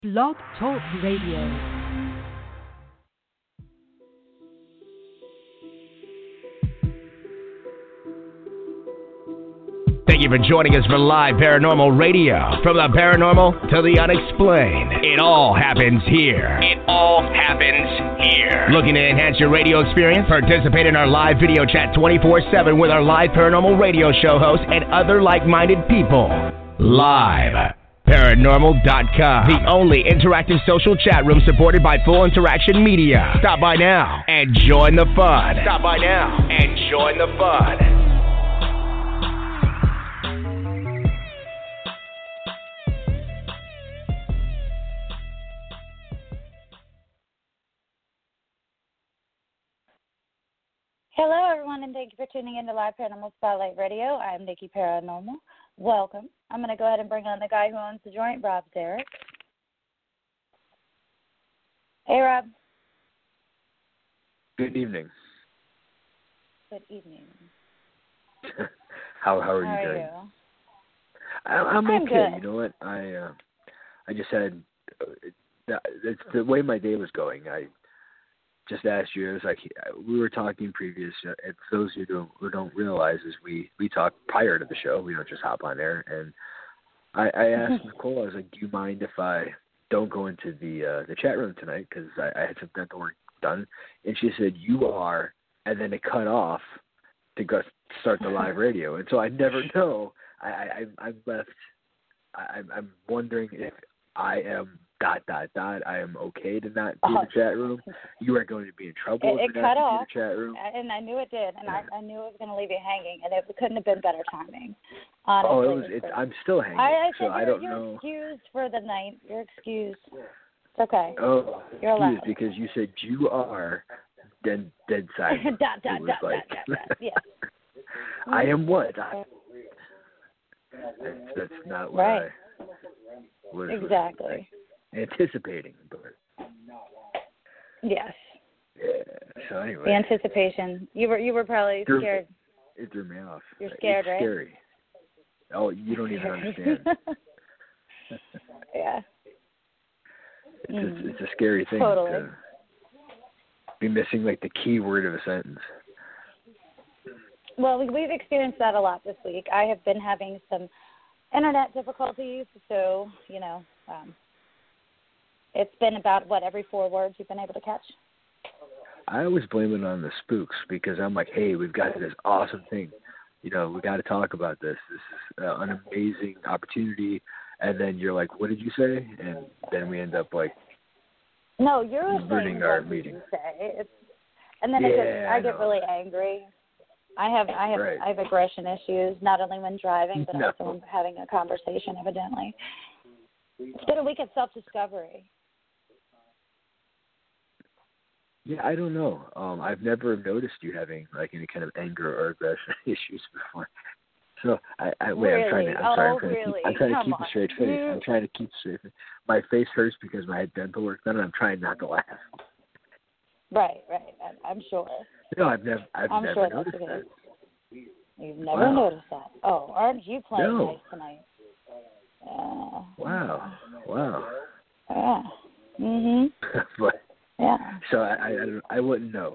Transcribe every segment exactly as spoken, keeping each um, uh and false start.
Blog Talk Radio. Thank you for joining us for live paranormal radio. From the paranormal to the unexplained, it all happens here. It all happens here. Looking to enhance your radio experience? Participate in our live video chat twenty-four seven with our live paranormal radio show hosts and other like-minded people. Live Paranormal dot com, the only interactive social chat room supported by Full Interaction Media. Stop by now and join the fun. Stop by now and join the fun. Hello, everyone, and thank you for tuning in to Live Paranormal Spotlight Radio. I'm Nikki Paranormal. Welcome. I'm going to go ahead and bring on the guy who owns the joint, Rob Zarek. Hey, Rob. Good evening. Good evening. how how are how you are doing? You? I, I'm, I'm okay. good. You know what? I uh, I just had uh, that, it's the way my day was going. I just asked you. It was like we were talking previous. Uh, and for those who don't who don't realize, is we we talk prior to the show. We don't just hop on there. And I, I asked Nicole. I was like, "Do you mind if I don't go into the uh, the chat room tonight because I, I had some dental work done?" And she said, "You are," and then it cut off to go start the live radio. And so I never know. I, I I'm left. I, I'm wondering if I am dot dot dot. I am okay to not be in the chat room. You are going to be in trouble It, if it you're not cut in off, the chat room. and I knew it did, and Yeah. I, I knew it was going to leave you hanging, and it couldn't have been better timing. Honestly, Oh, it was. It's, I'm still hanging, I, I so said I you're, don't you're know. excused for the night. You're excused. It's okay. Oh, You're allowed. excuse, because you said you are dead dead silent. dot dot It was dot like, dot dot dot. Yes. I am what? I, that's, that's not what Right. I was Exactly. anticipating, but Yes. yeah. So anyway, The anticipation. You were you were probably Threw- scared. it threw me off. You're scared, it's right? Scary. Oh, you don't even understand. Yeah. It's, Mm. it's, it's a scary thing Totally. to be missing like the key word of a sentence. Well, we- we've experienced that a lot this week. I have been having some internet difficulties, so, you know, um, it's been about, what, every four words you've been able to catch? I always blame it on the spooks because I'm like, hey, we've got this awesome thing. You know, we got to talk about this. This is uh, an amazing opportunity. And then you're like, what did you say? And then we end up like No, you're ruining saying our what meeting. you say. It's, and then Yeah, it gets, I I get know. really angry. I have I have Right. I have aggression issues, not only when driving, but No. also when having a conversation, evidently. It's been a week of self-discovery. Yeah, I don't know. Um, I've never noticed you having like any kind of anger or aggression issues before. So I, I wait. Really? I'm trying to. I'm sorry. Oh, I'm trying really? to keep. I'm trying Come to keep on. a straight face. You- I'm trying to keep a straight face. My face hurts because I had dental work done, and I'm trying not to laugh. Right, right. I, I'm sure. No, I've never. I've I'm never sure noticed that's that. it. You've never Wow. noticed that. Oh, aren't you playing No. nice tonight? Yeah. Wow. Wow. Yeah. Mhm. but Yeah. so I, I, I don't- I wouldn't know.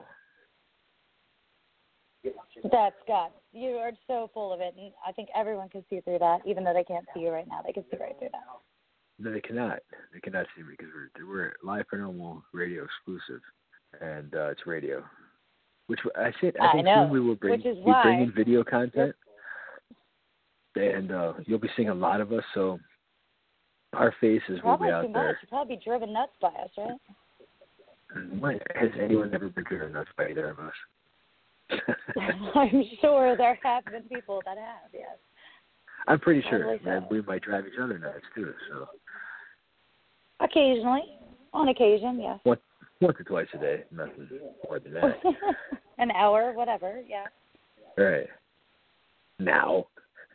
That's God. You are so full of it, and I think everyone can see through that, even though they can't see you right now. They can see right through that. No, they cannot. They cannot see me because we're we're live paranormal radio exclusive, and uh, it's radio. Which I said I I think know, soon we will bring which is we why- bring in video content, and uh, you'll be seeing a lot of us. So our faces will Probably be too out much. there. You'll probably be driven nuts by us, right? When, has anyone ever been driven nuts by either of us? I'm sure there have been people that have, yes. I'm pretty sure Totally so. that we might drive each other nuts too. So Occasionally. On occasion, yes. once once or twice a day, nothing more than that. An hour, whatever, yeah. All right. Now.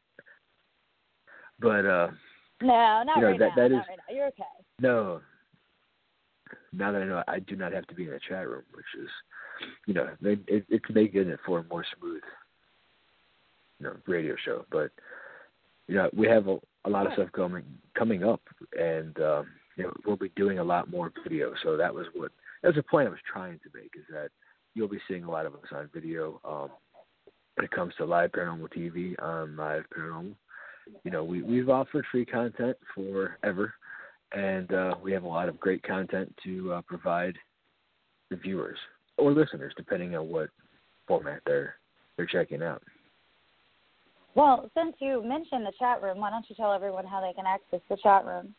But uh No, not You know, right that- now. that not is- right now. You're okay. no. Now that I know I do not have to be in the chat room, which is you know, it, it, it's making it for a more smooth you know, radio show. But you know, we have a, a lot of stuff coming coming up, and um, you know, we'll be doing a lot more video. So that was what that was the point I was trying to make, is that you'll be seeing a lot of us on video. Um, when it comes to live paranormal T V on Live Paranormal, you know, we we've offered free content forever, and uh, we have a lot of great content to uh, provide the viewers or listeners, depending on what format they're they're checking out. Well, since you mentioned the chat room, why don't you tell everyone how they can access the chat room?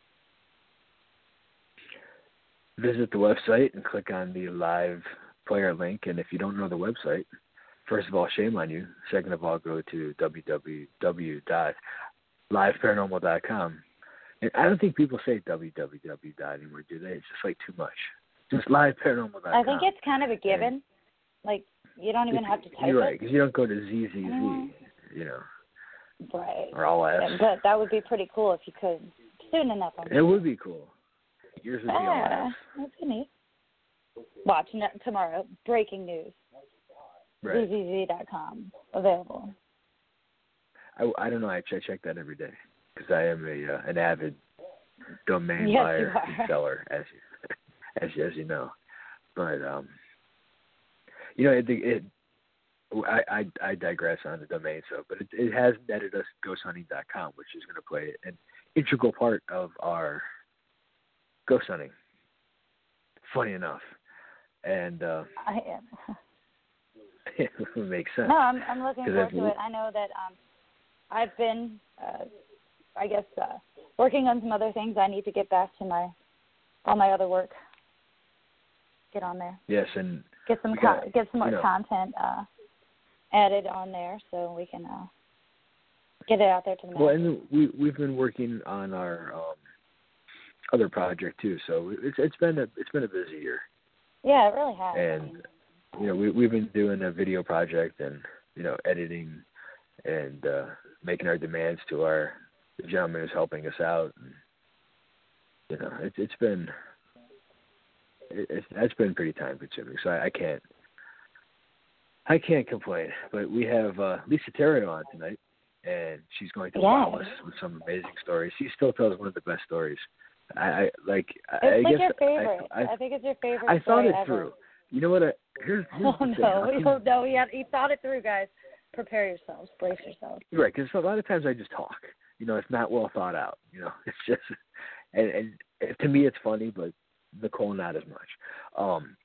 Visit the website and click on the live player link. And if you don't know the website, first of all, shame on you. Second of all, go to w w w dot live paranormal dot com. And I don't think people say w w w dot anymore, do they? It's just like too much. Just live paranormal dot com. I think it's kind of a given. And like, you don't even have to type you're right, it. because you don't go to Z Z Z, mm. you know. Right. Or all S. Yeah, but that would be pretty cool if you could. Soon enough. I'm It sure. would be cool. Yours would be all Yeah, S. that's neat. Watch n- tomorrow. Breaking news. Right. Z Z Z dot com. Available. I, I don't know. I check, check that every day because I am a uh, an avid domain Yes, buyer you are. and seller, as you, as you, as you know. But um, you know, it, it I, I I digress on the domain, so but it, it has netted us ghost hunting dot com, which is going to play an integral part of our ghost hunting. Funny enough, and uh, I am. it makes sense. No, I'm I'm looking forward we, to it. I know that um, I've been, uh, I guess, uh, working on some other things. I need to get back to my all my other work. Get on there. Yes, and get some got, con- get some more you know, content uh, added on there so we can uh, get it out there to the masses. Well, and we we've been working on our um, other project too, so it's it's been a it's been a busy year. Yeah, it really has. And you know, we we've been doing a video project and you know editing and uh, making our demands to our the gentleman who's helping us out. And, you know, it's it's been it, it's that's been pretty time consuming. So I, I can't I can't complain. But we have uh, Lisa Terrio on tonight, and she's going to yeah. wow us with some amazing stories. She still tells one of the best stories. I, I like. It's I, I like guess your favorite. I, I, I think it's your favorite. I thought story it ever. through. You know what? I, here's, here's Oh the thing. no, I we don't know. He, had, he thought it through, guys. Prepare yourselves. Brace yourselves. Right, because a lot of times I just talk. You know, it's not well thought out. You know, it's just, and, and to me it's funny, but Nicole not as much. Um,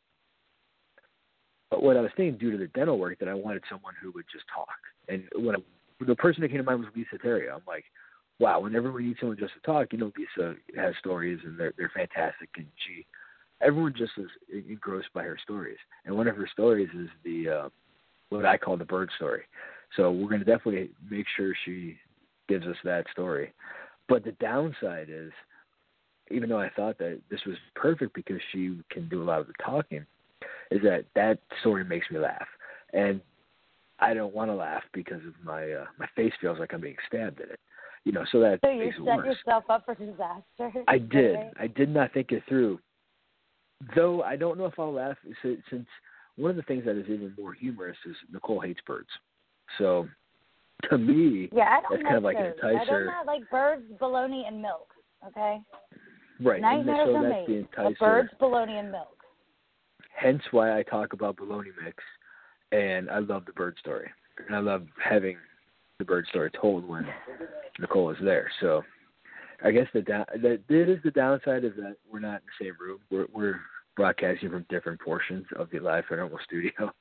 but what I was thinking, due to the dental work, that I wanted someone who would just talk. And when I, the person that came to mind was Lisa Terrio. I'm like, wow, whenever we need someone just to talk, you know, Lisa has stories and they're they're fantastic, and she, everyone just is engrossed by her stories. And one of her stories is the uh, what I call the bird story. So we're going to definitely make sure she gives us that story. But the downside is, even though I thought that this was perfect because she can do a lot of the talking, is that that story makes me laugh. And I don't want to laugh because of my uh, my face feels like I'm being stabbed in it. You know, so that So you makes it set worse. yourself up for disaster. I did. Right? I did not think it through. Though I don't know if I'll laugh, since one of the things that is even more humorous is Nicole hates birds. So to me, yeah, I don't that's kind of like those. an enticer. I do not like birds, bologna, and milk. Okay. Right. Nightmares and so are that's made the enticer. of birds, bologna, and milk. Hence why I talk about bologna mix, and I love the bird story, and I love having the bird story told when Nicole is there. So I guess the down that it is the downside is that we're not in the same room. We're we're broadcasting from different portions of the Live Paranormal studio.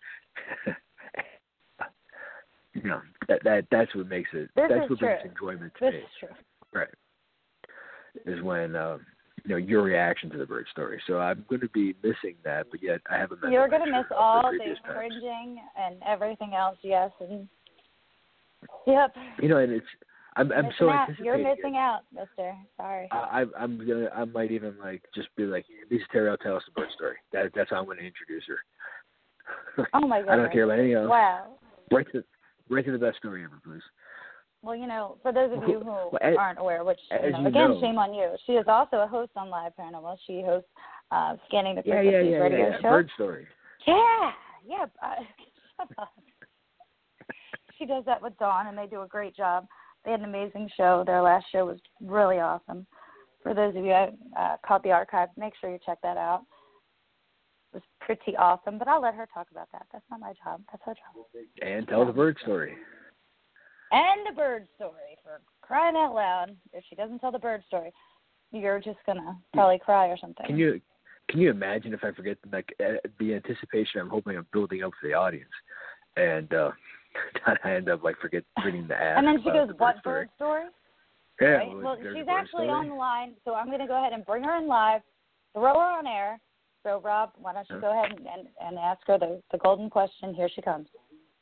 you know that that that's what makes it. This that's is what true. brings enjoyment to This me. is true. Right. Is when uh, you know your reaction to the bird story. So I'm going to be missing that, but yet I have a mental You're going to picture miss of all the the previous times. cringing and everything else. Yes, and yep. You know, and it's I'm I'm missing so out. anticipating. You're missing it. out, Mister. Sorry. I, I I'm gonna I might even like just be like, Lisa Terrio, tell us the bird story. That that's how I'm going to introduce her. Oh my goodness. I don't care about anything else. Wow. Right to right to the best story ever, please. Well, you know, for those of you who Well, as, aren't aware, which, you as know, you again, know, shame on you, she is also a host on Live Paranormal. She hosts uh, Scanning the yeah, Frequencies yeah, yeah, radio yeah, show. bird story. Yeah, yeah. Uh, shut up. She does that with Dawn, and they do a great job. They had an amazing show. Their last show was really awesome. for those of you who uh, caught the archive, make sure you check that out. It was pretty awesome, but I'll let her talk about that. That's not my job. That's her job. And tell the bird story. And the bird story, for crying out loud. If she doesn't tell the bird story, you're just going to probably cry or something. Can you can you imagine if I forget, like, the anticipation I'm hoping I'm building up for the audience, and uh, I end up, like, forget reading the ad. And then she goes, the what bird bird story? Yeah. Right? Well, she's actually on the line, so I'm going to go ahead and bring her in live, throw her on air. So, Rob, why don't you huh? go ahead and, and, and ask her the, the golden question. Here she comes.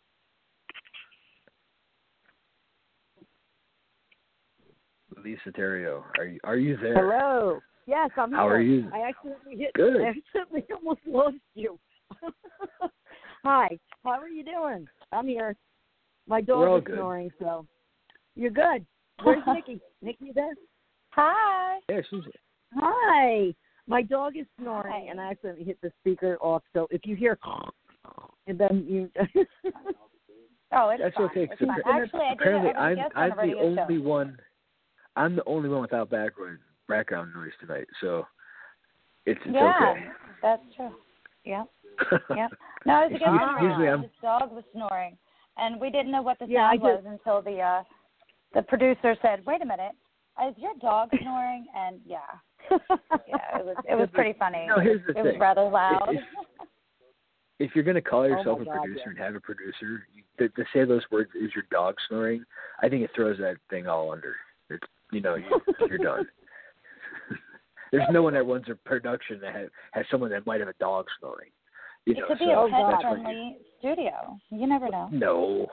Lisa Terrio, are you are you there? Hello. Yes, I'm How here. are you? I accidentally hit. Good. I accidentally almost lost you. Hi. How are you doing? I'm here. My We're all dog is good. snoring, so you're good. Where's Nikki? Nikki, you there? Hi. Yeah, she's. Hi. My dog is snoring, Hi. and I accidentally hit the speaker off. So if you hear, and then you. Oh, it's That's fine. okay. It's 'cause fine. appa- Actually, I did apparently, I was a I'm guest on I'm a the radio only show. one. I'm the only one without background background noise tonight, so it's it's Yeah, okay. that's true. Yep. Yep. No, I was a guest on a radio Usually show. I'm- This dog was snoring, and we didn't know what the Yeah, sound I was until the uh, the producer said, "Wait a minute, is your dog snoring?" And yeah, yeah, it was it was pretty funny. No, here's the it was thing. rather loud. If, if you're gonna call yourself my a God, producer yeah. and have a producer, you, to, to say those words, "Is your dog snoring?" I think it throws that thing all under. It's you know you, you're done. There's no one that runs a production that has, has someone that might have a dog snoring. You It know, could be so a that's when you- pet-friendly studio. You never know. No.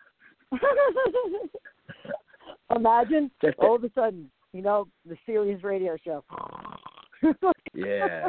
Imagine Just all of a sudden, you know, the Sirius radio show. Yeah.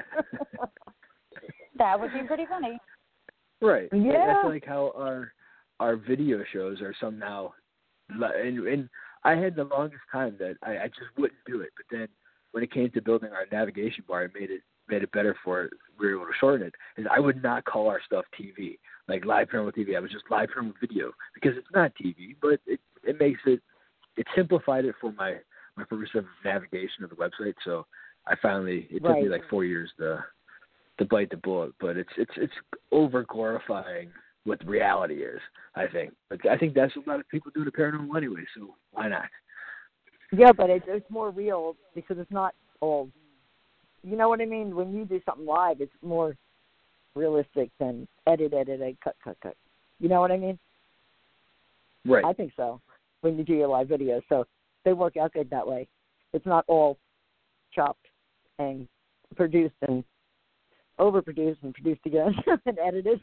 That would be pretty funny. Right. Yeah. That's like how our our video shows are somehow, and and I had the longest time that I, I just wouldn't do it. But then when it came to building our navigation bar, I made it made it better for it. We were able to shorten it. Is I would not call our stuff T V, like live paranormal T V. I was just live paranormal video because it's not T V, but it it makes it it simplified it for my my purpose of navigation of the website. So I finally it took Right. me like four years to to bite the bullet, but it's it's it's over glorifying what the reality is. I think, but I think that's what a lot of people do to paranormal anyway. So why not? Yeah, but it, it's more real because it's not all. You know what I mean? When you do something live, it's more realistic than edit, edit, edit, cut, cut, cut. You know what I mean? Right. I think so. When you do your live videos, so they work out good that way. It's not all chopped and produced and overproduced and produced again and edited.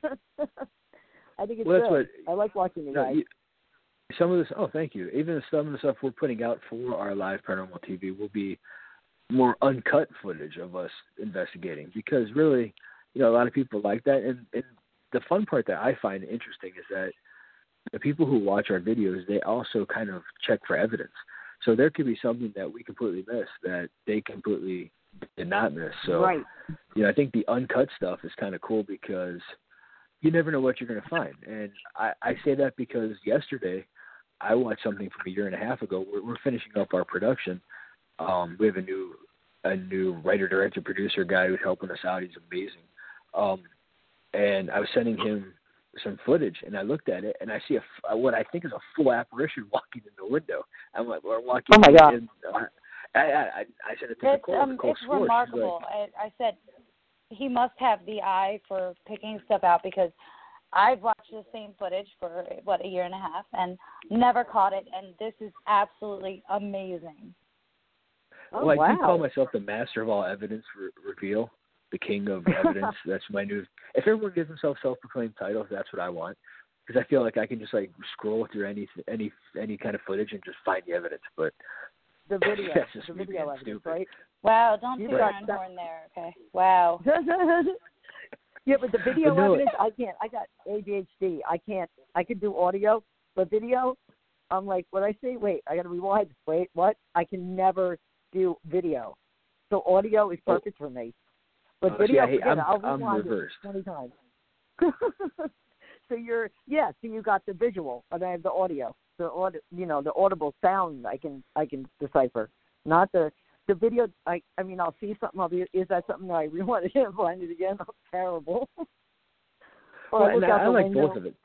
I think it's Well, that's good. what- I like watching you No, guys. you, some of this. Oh, thank you. Even some of the stuff we're putting out for our live paranormal T V will be more uncut footage of us investigating because really, you know, a lot of people like that. And, and the fun part that I find interesting is that the people who watch our videos, they also kind of check for evidence. So there could be something that we completely miss that they completely did not miss. So, Right. you know, I think the uncut stuff is kind of cool because you never know what you're going to find. And I, I say that because yesterday I watched something from a year and a half ago. We're, we're finishing up our production. Um, we have a new a new writer, director, producer guy who's helping us out. He's amazing. Um, and I was sending him some footage, and I looked at it, and I see a, what I think is a full apparition walking in the window. I'm like, we're walking. Oh my God. In, uh, I, I, I said it to It's, Nicole. um, Nicole it's swore. She's remarkable. like, I, I said he must have the eye for picking stuff out because I've watched the same footage for, what, a year and a half and never caught it, and this is absolutely amazing. Oh, well, I wow. do call myself the master of all evidence re- reveal, the king of evidence. That's my new. If everyone gives themselves self-proclaimed titles, that's what I want, because I feel like I can just like scroll through any any any kind of footage and just find the evidence. But The video, that's just the me video being evidence, stupid. right? Wow, don't You toot your got own that- horn there, okay? Wow. Yeah, but the video But no, evidence, I can't. I got A D H D. I can't. I could do audio, but video, I'm like, what I say? Wait, I got to rewind. Wait, what? I can never do video. So audio is perfect for me. But Oh, see, video, I hate- forget it. I'm- I'll I'm rewind reversed. it twenty times. So you're, yeah. So you got the visual, and I have the audio. The aud, you know, the audible sound. I can, I can decipher. Not the the video, I I mean, I'll see something. I'll be, is that something that I really want to find it again? That's terrible. Or Well, I look and I, out I the like window. both of it.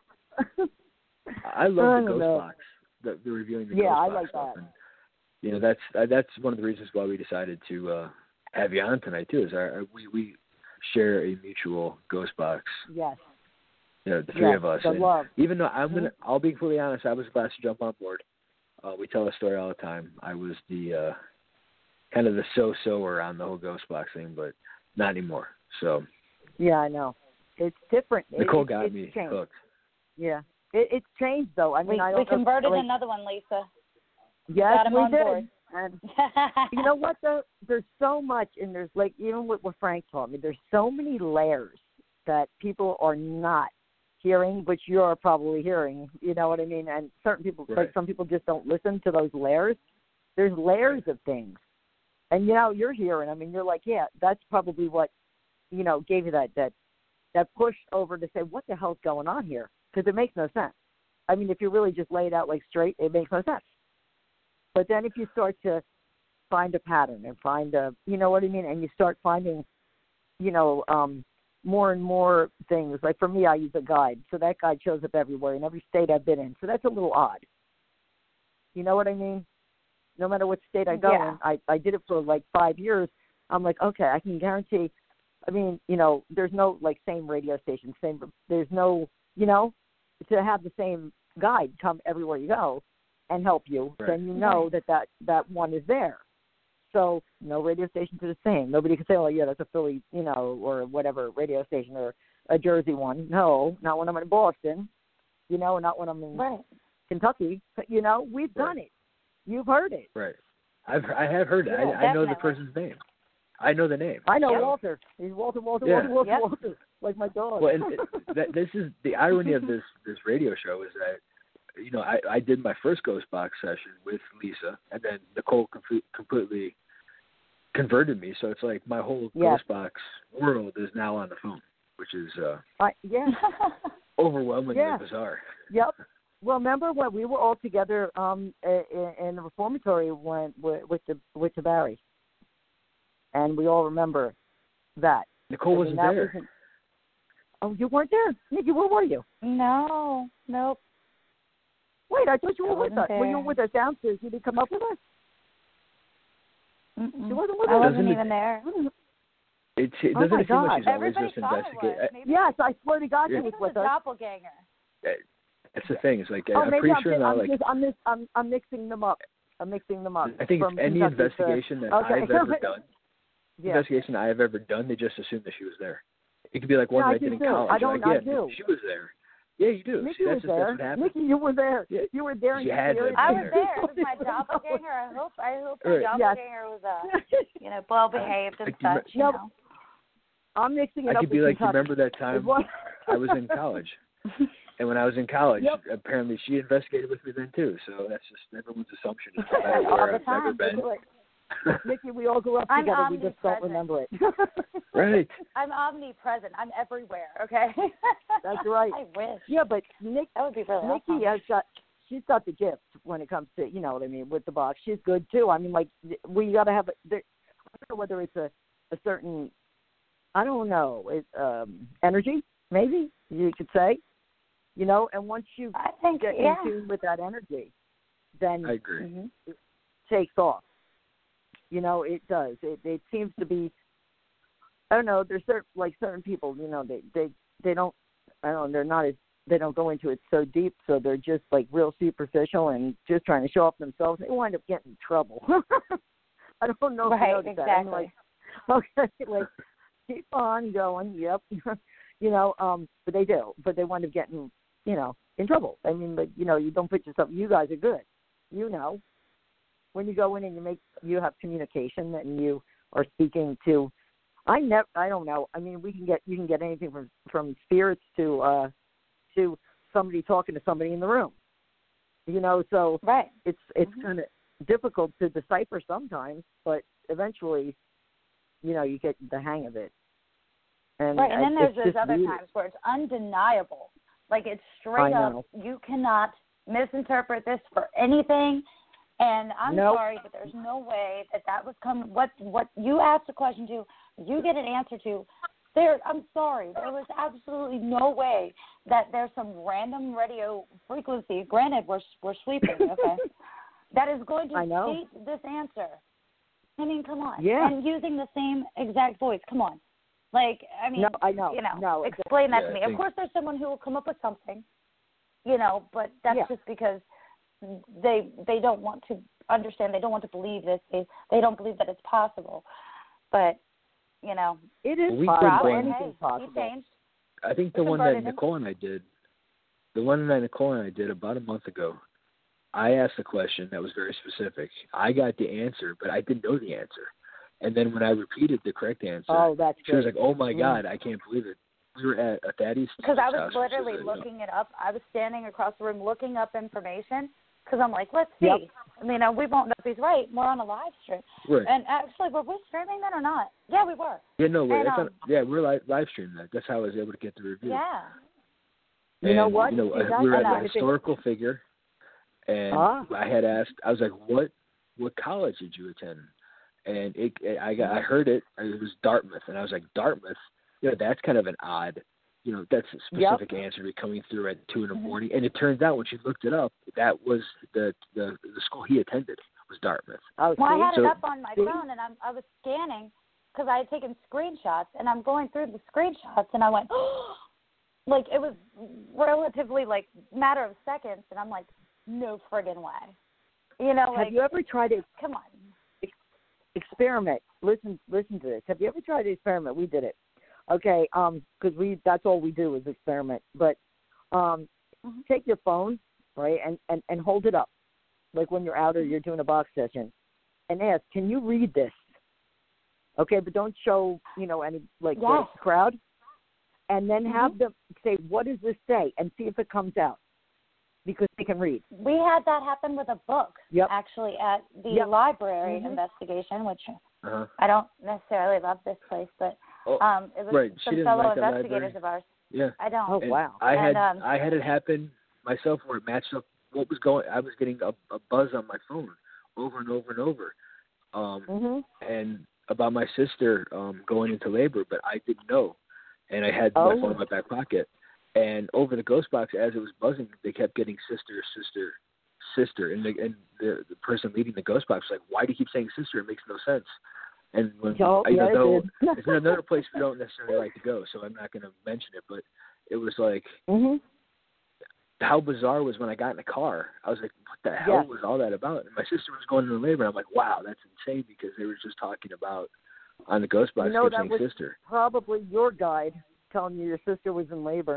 I love I the don't ghost know. box, the, the reviewing the Yeah, ghost I box like stuff. that. And, you know, that's uh, that's one of the reasons why we decided to uh, have you on tonight too. Is our we we share a mutual ghost box. Yes. You know, the three Yes, of us. the And love. even though I'm gonna, Mm-hmm. I'll be completely honest. I was glad to jump on board. Uh, we tell a story all the time. I was the uh, kind of the so-soer on the whole ghost box thing, but not anymore. So Yeah, I know. It's different. It- Nicole it, got it's me changed. hooked. Yeah. It, it's changed, though. I mean, we I we don't know, converted like, another one, Lisa. Yes, got him we on did. board. And you know what, though? There's so much, and there's, like, even what, what Frank told me, there's so many layers that people are not hearing, which you're probably hearing, you know what I mean? And certain people, Right. like some people just don't listen to those layers. There's layers of things. And, you know, you're hearing, I mean, you're like, yeah, that's probably what, you know, gave you that, that, that push over to say, what the hell's going on here? Because it makes no sense. I mean, if you really just lay it out like straight, it makes no sense. But then if you start to find a pattern and find a, you know what I mean, and you start finding, you know, um, more and more things. Like for me, I use a guide. So that guide shows up everywhere in every state I've been in. So that's a little odd. You know what I mean? No matter what state I go Yeah. in, I, I did it for like five years. I'm like, okay, I can guarantee. I mean, you know, there's no like same radio station, same, there's no, you know, to have the same guide come everywhere you go and help you, Right. then you know that, that that one is there. So no radio stations are the same. Nobody can say, oh, yeah, that's a Philly, you know, or whatever radio station or a Jersey one. No, not when I'm in Boston, you know, not when I'm in Right. Kentucky. But, you know, we've Right. done it. You've heard it. Right. I've I have heard it. Yeah, I, I know the definitely. person's name. I know the name. I know Yep. Walter. He's Walter, Walter, Yeah. Walter, Walter, Yep. Walter, like my dog. Well, and it, that, this is the irony of this this radio show is that, you know, I, I did my first Ghost Box session with Lisa, and then Nicole com- completely converted me. So it's like my whole Yeah. Ghost Box world is now on the phone, which is uh, I, yeah, overwhelmingly Yeah. bizarre. yep. Well, remember when we were all together um, in, in the reformatory when, with, with the with the Barry, and we all remember that. Nicole I mean, wasn't that there. wasn't- Oh, you weren't there, Nikki. Where were you? No, nope. Wait, I thought you I were with wasn't us. Were you there. with us downstairs? You didn't come up with us. Mm-mm. She wasn't with I us. wasn't Doesn't it- even there. It's, it Oh, doesn't my it seem like God. she's always Everybody just thought it investigating. was. Maybe, Yes, I swear to God, Yeah. she maybe was it was with a us. doppelganger. That's the thing. It's like Oh, I'm maybe pretty I'm, sure just, not. I'm, Like just, I'm, mis- I'm, I'm mixing them up. I'm mixing them up. I think from it's any Kentucky to- investigation that Okay. I've ever done. Yeah. Investigation I have ever done, they just assume that she was there. It could be like one Yeah, I that I do did in too. college. I You're don't- like, I yeah, do. she was there. Yeah, you do. Nikki See, that's was just, there. That's what happens. Nikki, you were there. Yeah. You were there. And You you had to experienced have I been was there. there. It was my doppelganger. I hope. I hope my Right. doppelganger was, uh, you know, well behaved and Like, you such. You No, know. I'm mixing it I up could with be like, you Kentucky. remember that It time was- I was in college? And when I was in college, Yep. apparently she investigated with me then too. So that's just everyone's assumption. Is no matter All where the I've never time. been. Nikki, we all grew up I'm together. We just don't omnipresent. remember it. Right. I'm omnipresent. I'm everywhere. Okay. That's right. I wish. Yeah, but Nick, That would be really Nikki awesome. has got, she's got the gift when it comes to, you know what I mean, with the box. She's good too. I mean, like, we got to have, a, there, I don't know whether it's a, a certain, I don't know, it, um, energy, maybe you could say, you know, and once you I think, get yeah. in tune with that energy, then I agree. Mhm. it takes off. You know, it does. It it seems to be, I don't know, there's certain, like certain people, you know, they, they, they don't, I don't know, they're not as, they don't go into it so deep, so they're just like real superficial and just trying to show off themselves. They wind up getting in trouble. I don't know if you Right, noticed that. I'm exactly. like, okay, like, keep on going, yep. you know, um, but they do. But they wind up getting, you know, in trouble. I mean, but, you know, you don't put yourself, you guys are good. You know, when you go in and you make, you have communication and you are speaking to, I never, I don't know. I mean, we can get, you can get anything from, from spirits to, uh, to somebody talking to somebody in the room, you know, so Right. it's, it's Mhm. kind of difficult to decipher sometimes, but eventually, you know, you get the hang of it. And, Right, and then I- there's it's those just other weird. times where it's undeniable. Like it's straight I up, know. you cannot misinterpret this for anything. And I'm Nope. sorry, but there's no way that that was coming. What what you asked a question to, you get an answer to. There, I'm sorry, there was absolutely no way that there's some random radio frequency. Granted, we're we're sweeping, okay, that is going to I know. state this answer. I mean, come on. Yeah. And using the same exact voice. Come on. Like, I mean, No, I know. you know, No, explain that yeah, to me. I Of think- course, there's someone who will come up with something, you know, but that's Yeah. just because they they don't want to understand. They don't want to believe this. They they don't believe that it's possible. But, you know, It is We possible. did Rob, one- hey, Anything's possible. he changed. I think the We one converted that him. Nicole and I did, the one that Nicole and I did about a month ago, I asked a question that was very specific. I got the answer, but I didn't know the answer. And then when I repeated the correct answer, Oh, that's she was good. like, "Oh my Mm. God, I can't believe it." We were at a Thaddeus Because I was house, which is literally a, you know, looking it up. I was standing across the room looking up information because I'm like, let's see. Yep. I mean, uh, we won't know if he's right. We're on a live stream. Right. And actually, were we streaming that or not? Yeah, we were. Yeah, no, wait, and, that's um, not, yeah, we're live, live streaming that. That's how I was able to get the review. Yeah. You know And, what? You know, See, uh, that's we were at another a thing. historical figure, and Ah. I had asked. I was like, "What, what college did you attend?" And it, it, I got, I heard it. It was Dartmouth, and I was like, "Dartmouth? You know, that's kind of an odd, you know, that's a specific answer to be coming through at two in the Mhm. morning." And it turns out when she looked it up, that was the the, the school he attended was Dartmouth. Oh, Well, I see? had So- it up on my see? phone, and I'm, I was scanning because I had taken screenshots, and I'm going through the screenshots, and I went, like, it was relatively, like, matter of seconds, and I'm like, no friggin' way. You know, like, Have you ever tried to come on. experiment? Listen, listen to this. Have you ever tried to experiment? We did it. Okay, um, because we that's all we do is experiment. But um, Mhm. take your phone, right, and, and, and hold it up, like when you're out or you're doing a box session, and ask, can you read this? Okay, but don't show, you know, any, like, Yes. the crowd. And then have Mhm. them say, what does this say? And see if it comes out. Because they can read. We had that happen with a book, Yep. actually, at the Yep. library Mhm. investigation, which Uh-huh. I don't necessarily love this place, but Oh, um, it was right. She some didn't fellow like the investigators library? of ours. yeah. I don't. Oh, And wow. I had And, um, I had it happen myself where it matched up what was going. I was getting a, a buzz on my phone over and over and over, um, hmm and about my sister um, going into labor, but I didn't know, and I had Oh. my phone in my back pocket, and over the ghost box as it was buzzing, they kept getting sister, sister, sister, and the and the, the person leading the ghost box was like, "Why do you keep saying sister? It makes no sense." And when Oh, I yeah, it know did. it's another place we don't necessarily like to go, so I'm not going to mention it, but it was like hmm how bizarre was when I got in the car. I was like, what the hell Yes. was all that about? And my sister was going into labor, and I'm like, wow, that's insane, because they were just talking about on the ghost box, You know, kept that saying was sister. probably your guide telling you your sister was in labor.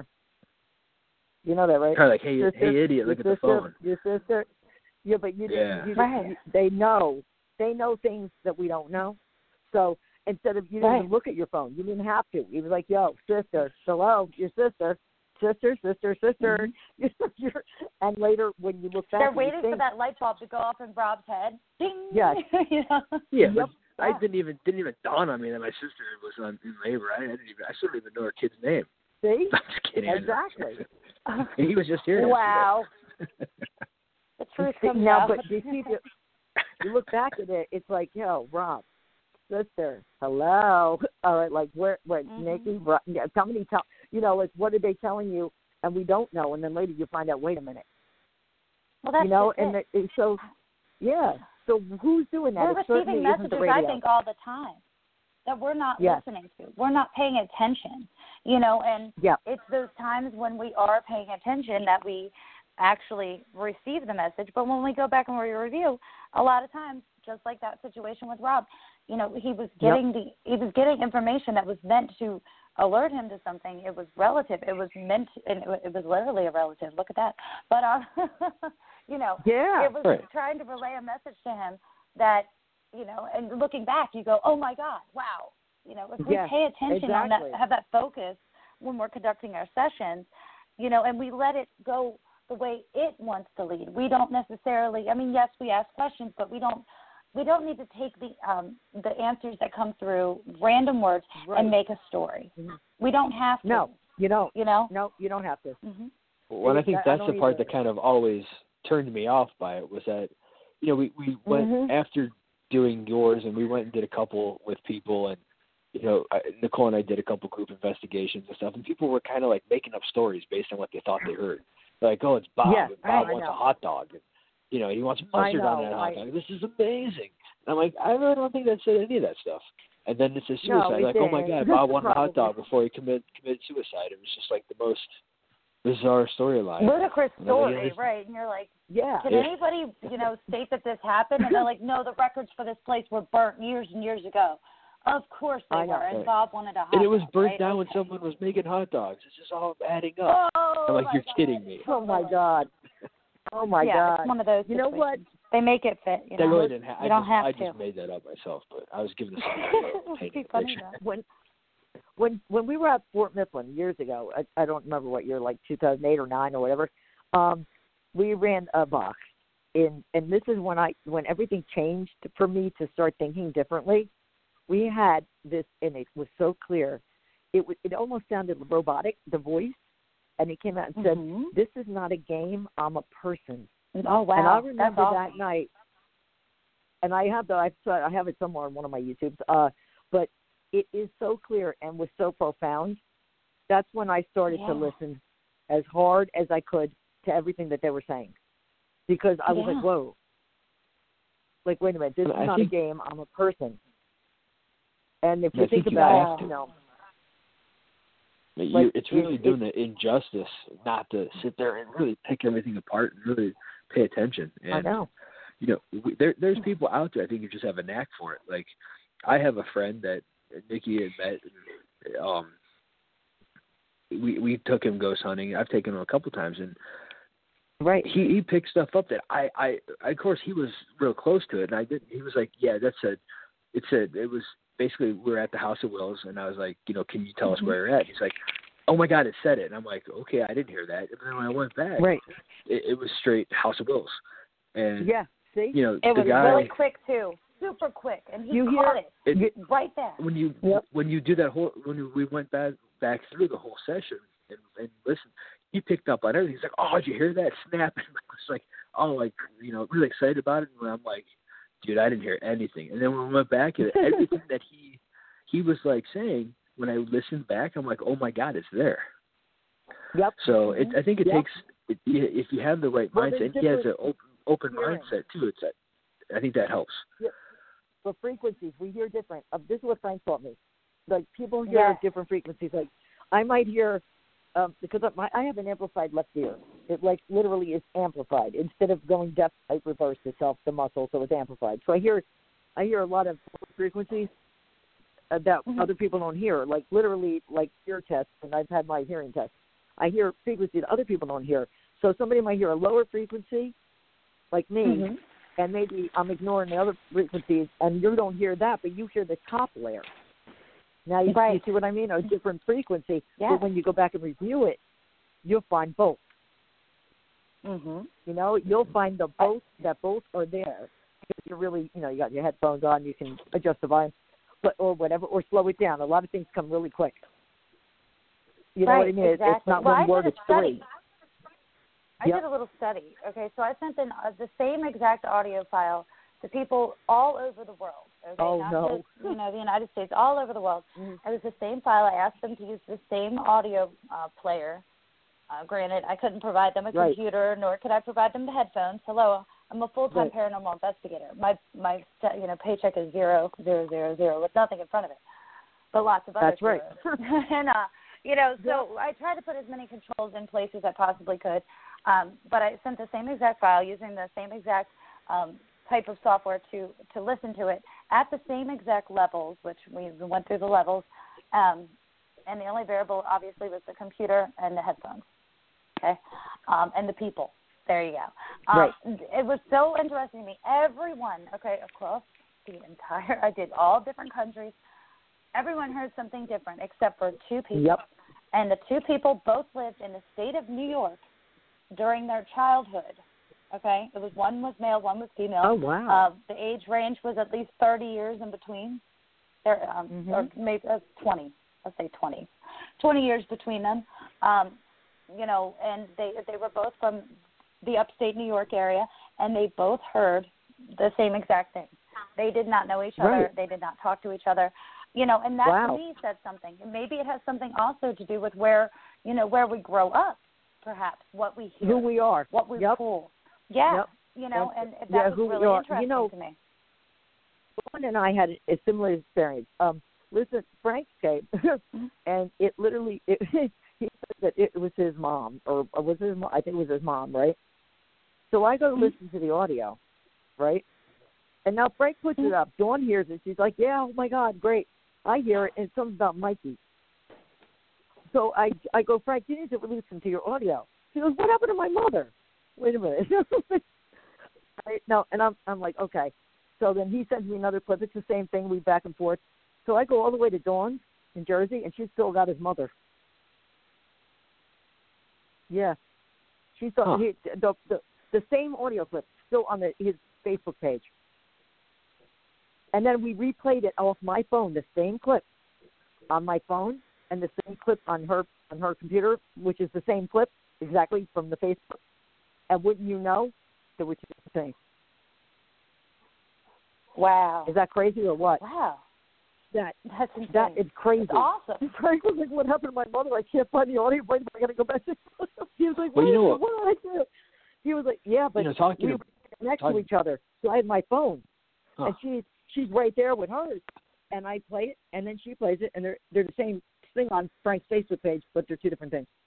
You know that, right? Kind of like, hey, Your hey, sis- idiot, look at your the sister, phone. Your sister. Yeah, but you Yeah. didn't. You Right. didn't you, they know. They know things that we don't know. So instead of you didn't Right. even look at your phone, you didn't have to. You was like, "Yo, sister, hello, your sister, sister, sister, sister." You're, and later when you look back, They're and you waiting for think, that light bulb to go off in Rob's head. Ding! Yes. you know? Yeah, Yep. but I Yeah. didn't even didn't even dawn on me that my sister was on, in labor. I didn't even I still didn't even know her kid's name. See, I'm just kidding. I know. exactly. And he was just here. Wow. yesterday. The truth See, comes now, out. but you see, you, you look back at it, it's like, yo, Rob, sister, hello, all right, like where, where, Mhm. Nikki, Ro- yeah, somebody tell, you know, like what are they telling you, and we don't know, and then later you find out, wait a minute, well, that's you know, just and it. it, so, yeah, so who's doing that? We're It certainly receiving isn't the messages, I radio. think, all the time that we're not Yes. listening to. We're not paying attention, you know, and Yeah. it's those times when we are paying attention that we actually receive the message. But when we go back and we review, a lot of times, just like that situation with Rob, you know, he was getting the he was getting information that was meant to alert him to something. It was relative. It was meant, and it, it was literally a relative. Look at that. But uh, you know, Yeah. it was Right. trying to relay a message to him that, you know, and looking back, you go, oh my God, wow. You know, if we Yes, pay attention on exactly. that, have that focus when we're conducting our sessions, you know, and we let it go the way it wants to lead. We don't necessarily, I mean, yes, we ask questions, but we don't, we don't need to take the um, the answers that come through random words Right. and make a story. Mhm. We don't have to. No, you don't. You know? No, you don't have to. Mm-hmm. Well, and I think I that's don't the part either. that kind of always turned me off by it was that you know, we, we went Mhm. after doing yours, and we went and did a couple with people, and, you know, I, Nicole and I did a couple group investigations and stuff, and people were kind of like making up stories based on what they thought they heard. They're like, oh, it's Bob, Yeah, and Bob I wants know. a hot dog. And, you know, he wants mustard I on know, that hot I- dog. This is amazing. And I'm like, I really don't think that said any of that stuff. And then it says No, suicide. it like, oh my didn't. God, Bob wanted a Probably. hot dog before he committed committed suicide. It was just like the most bizarre storyline. Ludicrous And I'm like, story, yeah, this- right? And you're like, Yeah. can Yeah. anybody, you know, state that this happened? And they're like, no, the records for this place were burnt years and years ago. Of course they I know. were. And Bob wanted a hot And it was dog, burnt right? down when Okay. someone was making hot dogs. It's just all adding up. Oh, I'm like, my you're God. kidding me. Oh my God. Oh my yeah, God. it's one of those. You know what? situations. They make it fit. You That know, really didn't happen. you don't I just, have I to. just made that up myself, but I was giving this It would painting be a funny picture. though. when when when we were at Fort Mifflin years ago, I, I don't remember what year, like two thousand eight or nine or whatever. Um, we ran a box, in, and this is when I when everything changed for me to start thinking differently. We had this, and it was so clear. It was, it almost sounded robotic, the voice, and it came out and said, Mhm. "This is not a game. I'm a person." Oh wow, And I that's remember awesome. that night, and I have the I I have it somewhere on one of my YouTubes. Uh, but it is so clear and was so profound. That's when I started Yeah. to listen as hard as I could to everything that they were saying, because I was Yeah. like, whoa, like wait a minute, this is I not think- a game. I'm a person. And if I you think, think you about have it, you know, But you, Like, it's it- really it- doing the injustice not to sit there and really pick everything apart and really pay attention. And, I know. you know, we, there there's people out there I think who just have a knack for it. Like, I have a friend that Nikki had met. And, um, we we took him ghost hunting. I've taken him a couple times, and Right. he he picked stuff up that I I of course he was real close to it, and I didn't. He was like, yeah, that's a. It said it was basically we were at the House of Wills, and I was like, you know, can you tell us Mm-hmm. where you're at? He's like, oh my God, it said it, and I'm like, okay, I didn't hear that. And then when I went back, Right. it, it was straight House of Wills, and Yeah. See. you know, It the was guy really quick too, super quick, and he You caught hear- it, it, right there. when you Yep. when you do that whole when we went back back through the whole session and, and listened, he picked up on everything. He's like, oh, did you hear that snap? And I was like, oh, like you know, really excited about it. And I'm like, dude, I didn't hear anything. And then when we went back, and everything that he he was like saying, when I listened back, I'm like, oh my God, it's there. Yep. So it, I think it Yep. takes it, if you have the right Well, mindset. there's And he has an different open open hearing. mindset too. It's that I think that helps. The frequencies we hear different. Uh, this is what Frank taught me. Like people hear Yes. different frequencies. Like I might hear um, because of my, I have an amplified left ear. It like literally is amplified instead of going deaf. It reversed itself the muscle, so it's amplified. So I hear I hear a lot of frequencies uh, that Mhm. other people don't hear. Like literally like ear tests, and I've had my hearing test. I hear frequencies that other people don't hear. So somebody might hear a lower frequency, like me. Mhm. And maybe I'm ignoring the other frequencies, and you don't hear that, but you hear the top layer. Now, you, Right. you see what I mean? A different frequency. Yeah. But when you go back and review it, you'll find both. Mhm. You know, you'll find the both that both are there. If you're really, you know, you got your headphones on, you can adjust the volume, but or whatever, or slow it down. A lot of things come really quick. You know right, what I mean? It's- Exactly. It's not well, one I word; did a it's study. three. I Yep. did a little study. Okay, so I sent in uh, the same exact audio file to people all over the world. Okay, Oh, not no. just you know the United States, all over the world. Mhm. It was the same file. I asked them to use the same audio uh, player. Uh, granted, I couldn't provide them a Right. computer, nor could I provide them the headphones. Hello, I'm a full-time Right. paranormal investigator. My my you know paycheck is zero zero zero zero with nothing in front of it, but lots of other That's right. zeros. and uh, you know, so I tried to put as many controls in place as I possibly could. Um, but I sent the same exact file using the same exact um, type of software to, to listen to it at the same exact levels, which we went through the levels. Um, and the only variable, obviously, was the computer and the headphones. Okay? Um, and the people. There you go. Um, Right. It was so interesting to me. Everyone, okay, across the entire, I did all different countries. Everyone heard something different except for two people. Yep. And the two people both lived in the state of New York during their childhood. Okay, it was one was male, one was female. Oh, wow. Uh, the age range was at least thirty years in between. There, um, Mhm. or maybe uh, twenty. Let's say twenty. Twenty years between them. Um, you know, and they they were both from the upstate New York area, and they both heard the same exact thing. They did not know each other. Right. They did not talk to each other. You know, and that Wow. to me said something. And maybe it has something also to do with where, you know, where we grow up, perhaps, what we hear. Who we are. What we Yep. pull. Yeah. Yep. You know, And- and, that yeah, was who we really are. interesting You know, to me. Dawn and I had a similar experience. Um, listen, Frank came, and it literally, it, he said that it was his mom, or, or was it his mom? I think it was his mom, right? So I go to listen to the audio, right? And now Frank puts it up. Dawn hears it. She's like, yeah, oh, my God, great. I hear it, and it's something about Mikey. So I, I go, Frank, you need to listen to your audio. She goes, what happened to my mother? Wait a minute. Right? No, and I'm, I'm like, okay. So then he sends me another clip. It's the same thing. We back and forth. So I go all the way to Dawn in Jersey, and she's still got his mother. Yeah. She thought Huh. he, the, the the same audio clip still on the, his Facebook page. And then we replayed it off my phone, the same clip on my phone, and the same clip on her on her computer, which is the same clip exactly from the Facebook. And wouldn't you know, there were two different things. Wow. Is that crazy or what? Wow. That That's insane. that is crazy. It's awesome. Frank was like, "What happened to my mother? I can't find the audio. Wait, I got to go back to." He was like, Well, "What, you know what, what- what did I do?" He was like, "Yeah, but You know, talking we to- were next talking- to each other, so I had my phone, Huh. and she she's right there with hers, and I play it, and then she plays it, and they're they're the same thing on Frank's Facebook page, but they're two different things."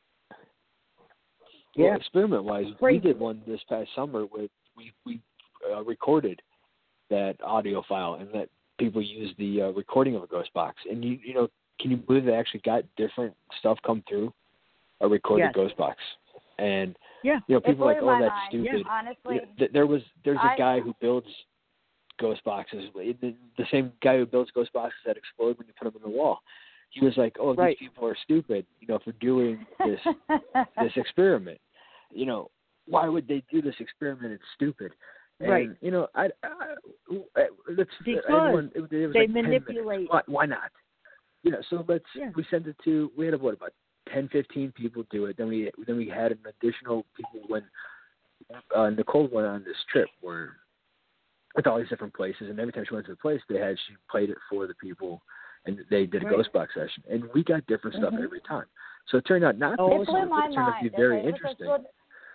Well, Yeah. experiment-wise, Crazy. we did one this past summer with we we uh, recorded that audio file and let people use the uh, recording of a ghost box. And you you know, can you believe they actually got different stuff come through a recorded Yes. ghost box? And Yeah. you know, It people are like, blew oh, my that's mind. stupid. Yeah, honestly. You know, th- there was there's a I- guy who builds ghost boxes. The, the same guy who builds ghost boxes that explode when you put them in the wall. He was like, oh, Right. these people are stupid, you know, for doing this this experiment. You know, why would they do this experiment? It's stupid. And, Right. you know, I, I, I let's Because everyone, it, it was they like ten manipulate- minutes. Why, why not? You know, so let's Yeah. we sent it to we had what about ten, fifteen people do it. Then we then we had an additional people when uh, Nicole went on this trip where with all these different places, and every time she went to the place, they had she played it for the people, and they did a Right. ghost box session, and we got different stuff Mhm. every time. So it turned out not Oh, to It be blew stupid, my it turned out to mind. be very okay? It was a interesting. good-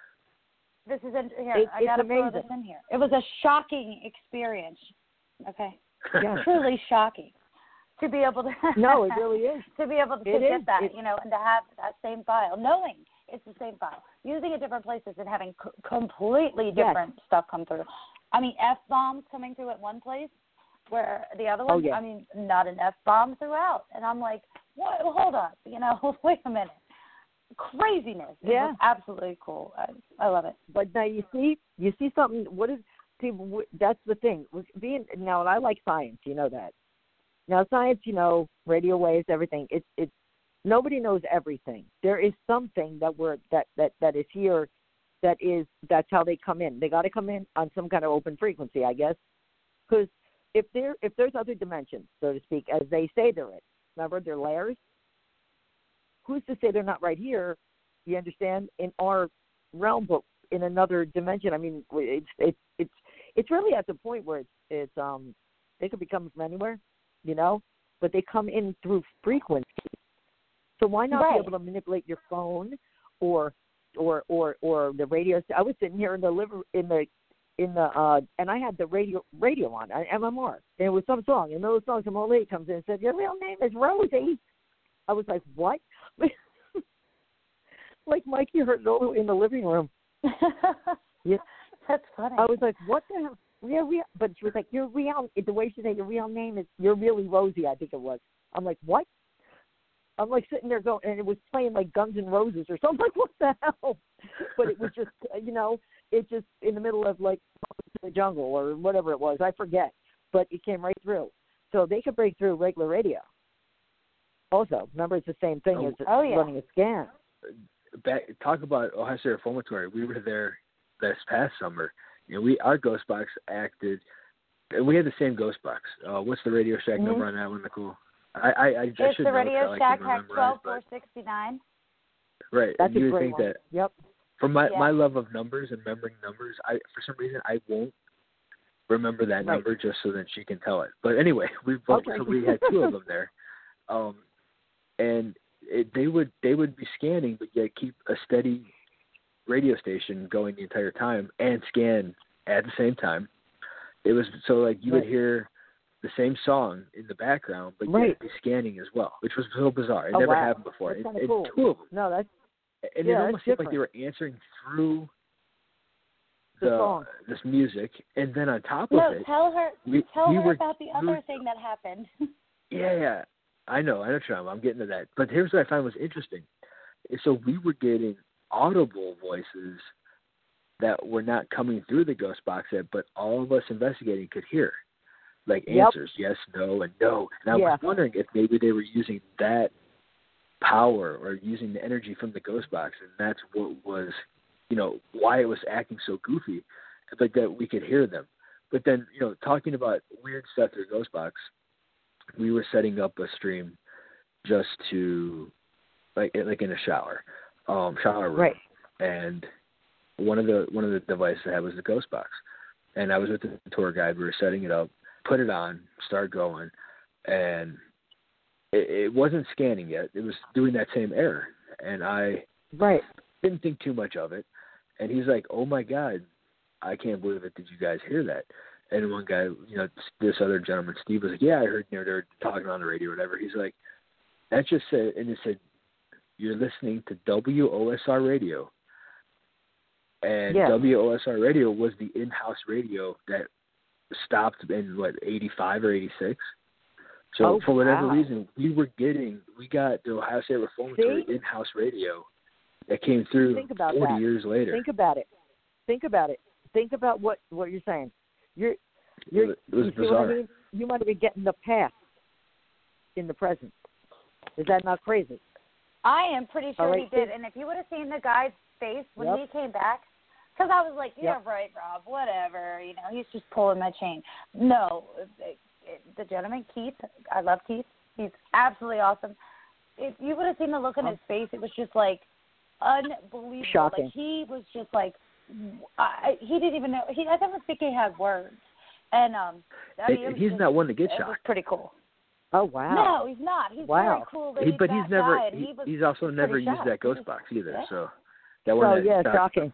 This is in, here. It- I it's gotta throw amazing. this in here. It was a shocking experience. Okay, Yeah. truly shocking to be able to. No, it really is. to be able to It get is. that, It- you know, and to have that same file, knowing it's the same file, using it different places and having c- completely Yes. different stuff come through. I mean, F bombs coming through at one place, where the other Oh, one, yeah. I mean, not an F bomb throughout, and I'm like, what? Hold up, you know, wait a minute, craziness. It Yeah. was absolutely cool. I, I love it. But now you see, you see something. What is people? wh- That's the thing. Being now, and I like science. You know that. Now, science, you know, radio waves, everything. It's it's nobody knows everything. There is something that we're that that that is here. That is that's how they come in. They got to come in on some kind of open frequency, I guess. Because if there if there's other dimensions, so to speak, as they say there is. Remember, they're layers. Who's to say they're not right here? You understand? In our realm, but in another dimension. I mean, it's it's it's it's really at the point where it's it's um they could be coming from anywhere, you know, but they come in through frequency. So why not Right. be able to manipulate your phone or or or or the radio? I was sitting here in the liver in the in the uh and I had the radio radio on uh, M M R, and it was some song, and those songs, some old lady comes in and said, "Your real name is Rosie." I was like, "What?" Like Mikey heard it all in the living room. Yeah. That's funny. I was like, "What the hell?" Yeah, real. But she was like, "Your real." The way she said your real name is, "You're really Rosie," I think it was. I'm like, "What?" I'm like sitting there going, and it was playing like Guns N' Roses or something. Like, what the hell? But it was just, you know, it just in the middle of like the jungle or whatever it was. I forget, but it came right through. So they could break through regular radio. Also, remember, it's the same thing Oh. as Oh, yeah. running a scan. Back, talk about Ohio State Reformatory. We were there this past summer. You know, we our ghost box acted, and we had the same ghost box. Uh, what's the Radio Shack Mhm. number on that one, Nicole? I I, I, I It's should the know 'cause I Radio like Shack to Hack memorize, twelve but- four sixty-nine. Right. That's and a you would great think one. that Yep. from my, Yeah. my love of numbers and remembering numbers, I for some reason I won't remember that Right. number just so that she can tell it. But anyway, we both Okay. so we had two of them there, um, and it, they would they would be scanning, but yet keep a steady radio station going the entire time and scan at the same time. It was so like you Right. would hear the same song in the background, but Right. yet be scanning as well, which was so bizarre. It Oh, never wow. happened before. That's And, kinda and cool. two of them, No, that's and yeah, it almost that's seemed like they were answering through The the, song. this music, and then on top No, of it, tell her we, tell we her were, about the we other were- thing that happened. Yeah, yeah, I know, I know, Sean. I'm getting to that. But here's what I found was interesting. So we were getting audible voices that were not coming through the ghost box yet, but all of us investigating could hear, like Yep. answers, yes, no, and no. And I Yeah. was wondering if maybe they were using that power or using the energy from the ghost box, and that's what was, you know, why it was acting so goofy, but that we could hear them. But then, you know, talking about weird stuff through ghost box, we were setting up a stream just to, like, like in a shower, um, shower room, right. and one of the one of the devices I had was the ghost box, and I was with the tour guide. We were setting it up, put it on, start going, and it, it wasn't scanning yet. It was doing that same error, and I Right. didn't think too much of it. And he's like, "Oh my God, I can't believe it! Did you guys hear that?" And one guy, you know, this other gentleman, Steve, was like, "Yeah, I heard. You know, they're talking on the radio or whatever." He's like, "That just said," and it said, "You're listening to W O S R radio." And Yeah. W O S R radio was the in-house radio that stopped in, what, eighty-five or eighty-six? So Oh, for whatever wow. reason, we were getting, we got the Ohio State Reformatory See? in-house radio that came through Think about forty that. years later. Think about it. Think about it. Think about what, what you're saying. You're, you're, It was you see bizarre. what I mean? You might have been getting the past in the present. Is that not crazy? I am pretty sure All he right, did. so- And if you would have seen the guy's face when Yep. he came back, because I was like, yeah, Yep. right, Rob, whatever. You know, he's just pulling my chain. No, it, it, the gentleman, Keith, I love Keith. He's absolutely awesome. If you would have seen the look on his face, it was just like unbelievable. Shocking. Like he was just like, I, he didn't even know. He, I don't think he had words. And um, I mean, it And was he's just, not one to get it was shocked. pretty cool. Oh, wow. No, he's not. He's Wow. very cool. He, laid but he's back never, guy, and he, he was he's also never pretty used shocked. that He ghost just- box either. yeah. So that one Oh, that yeah, shocked- shocking.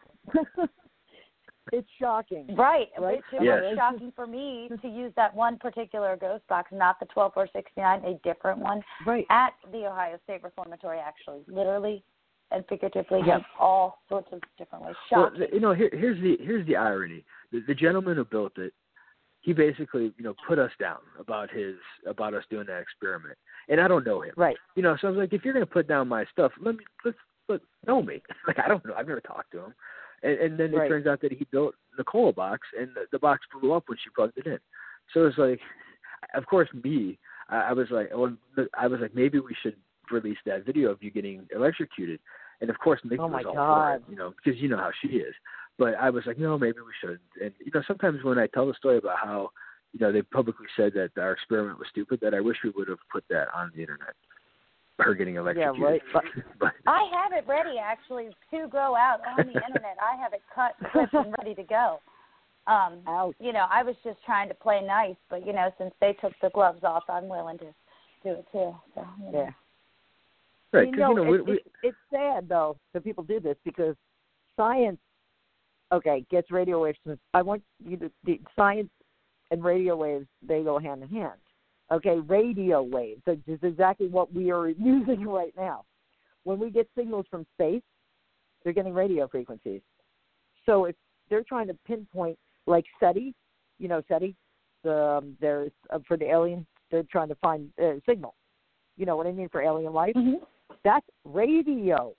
It's shocking. Right. Right? It, it Yes. was shocking for me to use that one particular ghost box, not the twelve four sixty-nine, a different one, Right. at the Ohio State Reformatory, actually, literally and figuratively, Yep. in all sorts of different ways. Well, Shocking. you know, here, here's the here's the irony. The, the gentleman who built it, he basically, you know, put us down about his about us doing that experiment. And I don't know him, Right. you know. So I was like, if you're going to put down my stuff, let me let's let know me. Like I don't know, I've never talked to him. And, and then it Right. turns out that he built Nicole a box, and the, the box blew up when she plugged it in. So it's like, of course, me, I, I was like, well, I was like, maybe we should release that video of you getting electrocuted. And of course, Nikki Oh, my was all God. for it, you know, because you know how she is. But I was like, no, maybe we shouldn't. And you know, sometimes when I tell the story about how, you know, they publicly said that our experiment was stupid, that I wish we would have put that on the internet. Her getting electrocuted. right. But- but I have it ready, actually, to go out on the Internet. I have it cut, clipped, and ready to go. Um, Ouch. you know, I was just trying to play nice, but, you know, since they took the gloves off, I'm willing to do it, too. So, you know. Yeah. right, You because know, you know, we, it, we, it, it's sad, though, that people do this because science, okay, gets radio waves. I want you to, the science and radio waves, they go hand in hand. Okay, radio waves, which is exactly what we are using right now. When we get signals from space, they're getting radio frequencies. So if they're trying to pinpoint, like SETI, you know SETI, the, um, there's uh, for the alien, they're trying to find a uh, signal. You know what I mean, for alien life? Mm-hmm. That's radio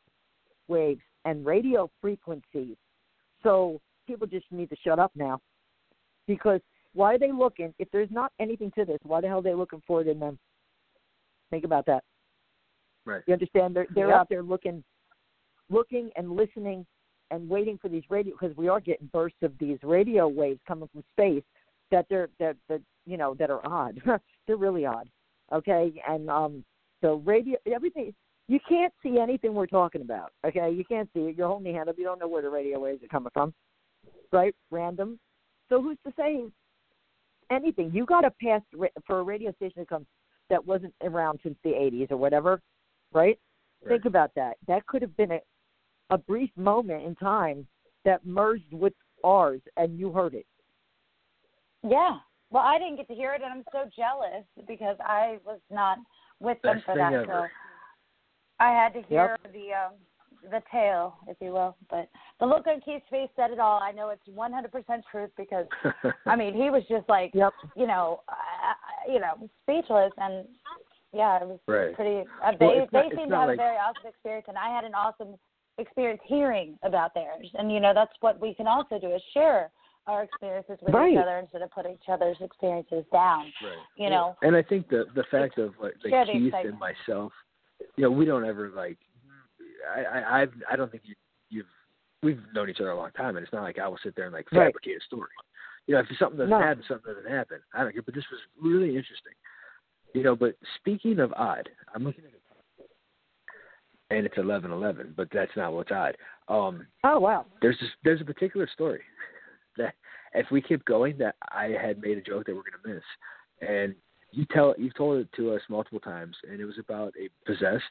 waves and radio frequencies. So people just need to shut up now. Because why are they looking? If there's not anything to this, why the hell are they looking for it in them? Think about that. right. You understand? They're, they're Yep. out there looking, looking and listening and waiting for these radio, because we are getting bursts of these radio waves coming from space that they're, that, that you know, that are odd. They're really odd. Okay? And um, so radio, everything, you can't see anything we're talking about. Okay? You can't see it. You're holding your hand up. You don't know where the radio waves are coming from. Right? Random. So who's to say anything? You got to pass for a radio station to come that wasn't around since the eighties or whatever, right? right? Think about that. That could have been a, a brief moment in time that merged with ours, and you heard it. Yeah. Well, I didn't get to hear it, and I'm so jealous because I was not with them Best for thing that. ever. So I had to hear Yep. the um, the tale, if you will. But the look on Keith's face said it all. I know it's one hundred percent truth because, I mean, he was just like, Yep. you know, uh, you know, speechless. And, yeah, it was Right. pretty uh, – Well, they, it's not- they it's seemed to not have like- a very awesome experience, and I had an awesome experience hearing about theirs. And, you know, that's what we can also do is share our experiences with Right. each other instead of putting each other's experiences down. Right. You know. And I think the the fact of like, Share like the Keith excitement. and myself, you know, we don't ever like. I I I've, I don't think you you've we've known each other a long time, and it's not like I will sit there and like Right. fabricate a story. You know, if something doesn't No. happen, something doesn't happen. I don't care. But this was really interesting. You know, but speaking of odd, I'm looking at it, and it's eleven eleven, but that's not what's odd. Um, Oh, wow. there's this, there's a particular story that if we keep going, that I had made a joke that we're going to miss, and you tell you've told it to us multiple times, and it was about a possessed.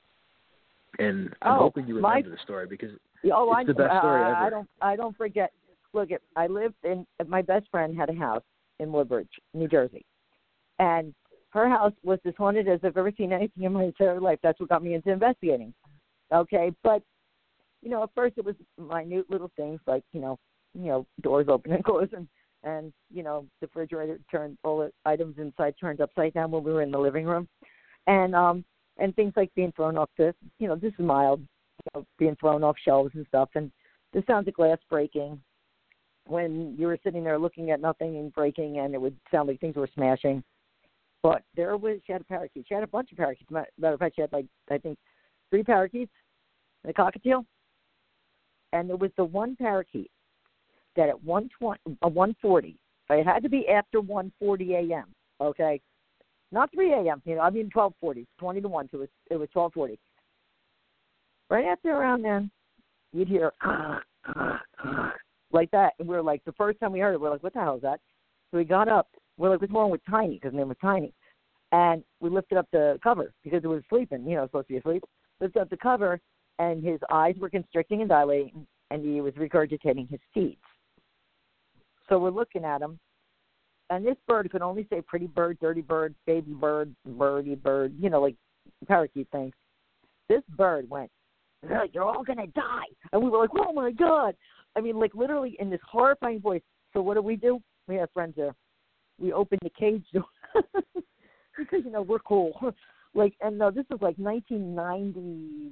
And I'm Oh, hoping you remember my- the story because Oh, it's I, the best story uh, ever. I don't. I don't forget. Look, at I lived in. My best friend had a house in Woodbridge, New Jersey, and her house was as haunted as I've ever seen anything in my entire life. That's what got me into investigating. Okay, but you know, at first it was minute little things like you know, you know, doors open and close, and and you know, the refrigerator turned, all the items inside turned upside down when we were in the living room, and um, and things like being thrown off the, you know, this is mild. You know, being thrown off shelves and stuff, and the sounds of glass breaking when you were sitting there looking at nothing and breaking, and it would sound like things were smashing. But there was, she had a parakeet. She had a bunch of parakeets. Matter of fact, she had like, I think, three parakeets and a cockatiel. And there was the one parakeet that at one twenty, uh, one forty, it had to be after one forty a.m., okay? Not three a.m., you know, I mean twelve forty, twenty to one, so it was, it was twelve forty. Right after around then, you'd hear ah, ah, ah, like that. And we were like, the first time we heard it, we are like, what the hell is that? So we got up. We're like, what's wrong with Tiny? Because his name was Tiny. And we lifted up the cover because it was sleeping, you know, supposed to be asleep. Lifted up the cover, and his eyes were constricting and dilating, and he was regurgitating his seeds. So we're looking at him. And this bird could only say pretty bird, dirty bird, baby bird, birdie bird, you know, like parakeet things. This bird went, you're all going to die. And we were like, oh, my God. I mean, like, literally in this horrifying voice. So what do we do? We have friends there. We opened the cage door because, you know, we're cool. Like, and no, this was like nineteen ninety-one,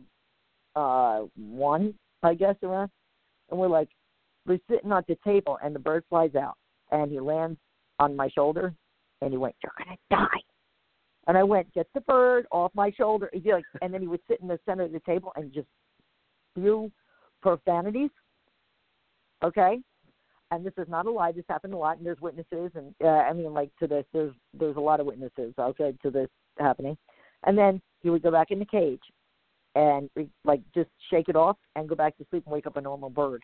I guess, around. And we're like, we're sitting at the table, and the bird flies out. And he lands on my shoulder, and he went, you're going to die. And I went, get the bird off my shoulder. He'd be like, and then he would sit in the center of the table and just spew profanities. Okay? And this is not a lie. This happened a lot, and there's witnesses. And, uh, I mean, like, to this, there's there's a lot of witnesses, okay, to this happening. And then he would go back in the cage and, like, just shake it off and go back to sleep and wake up a normal bird.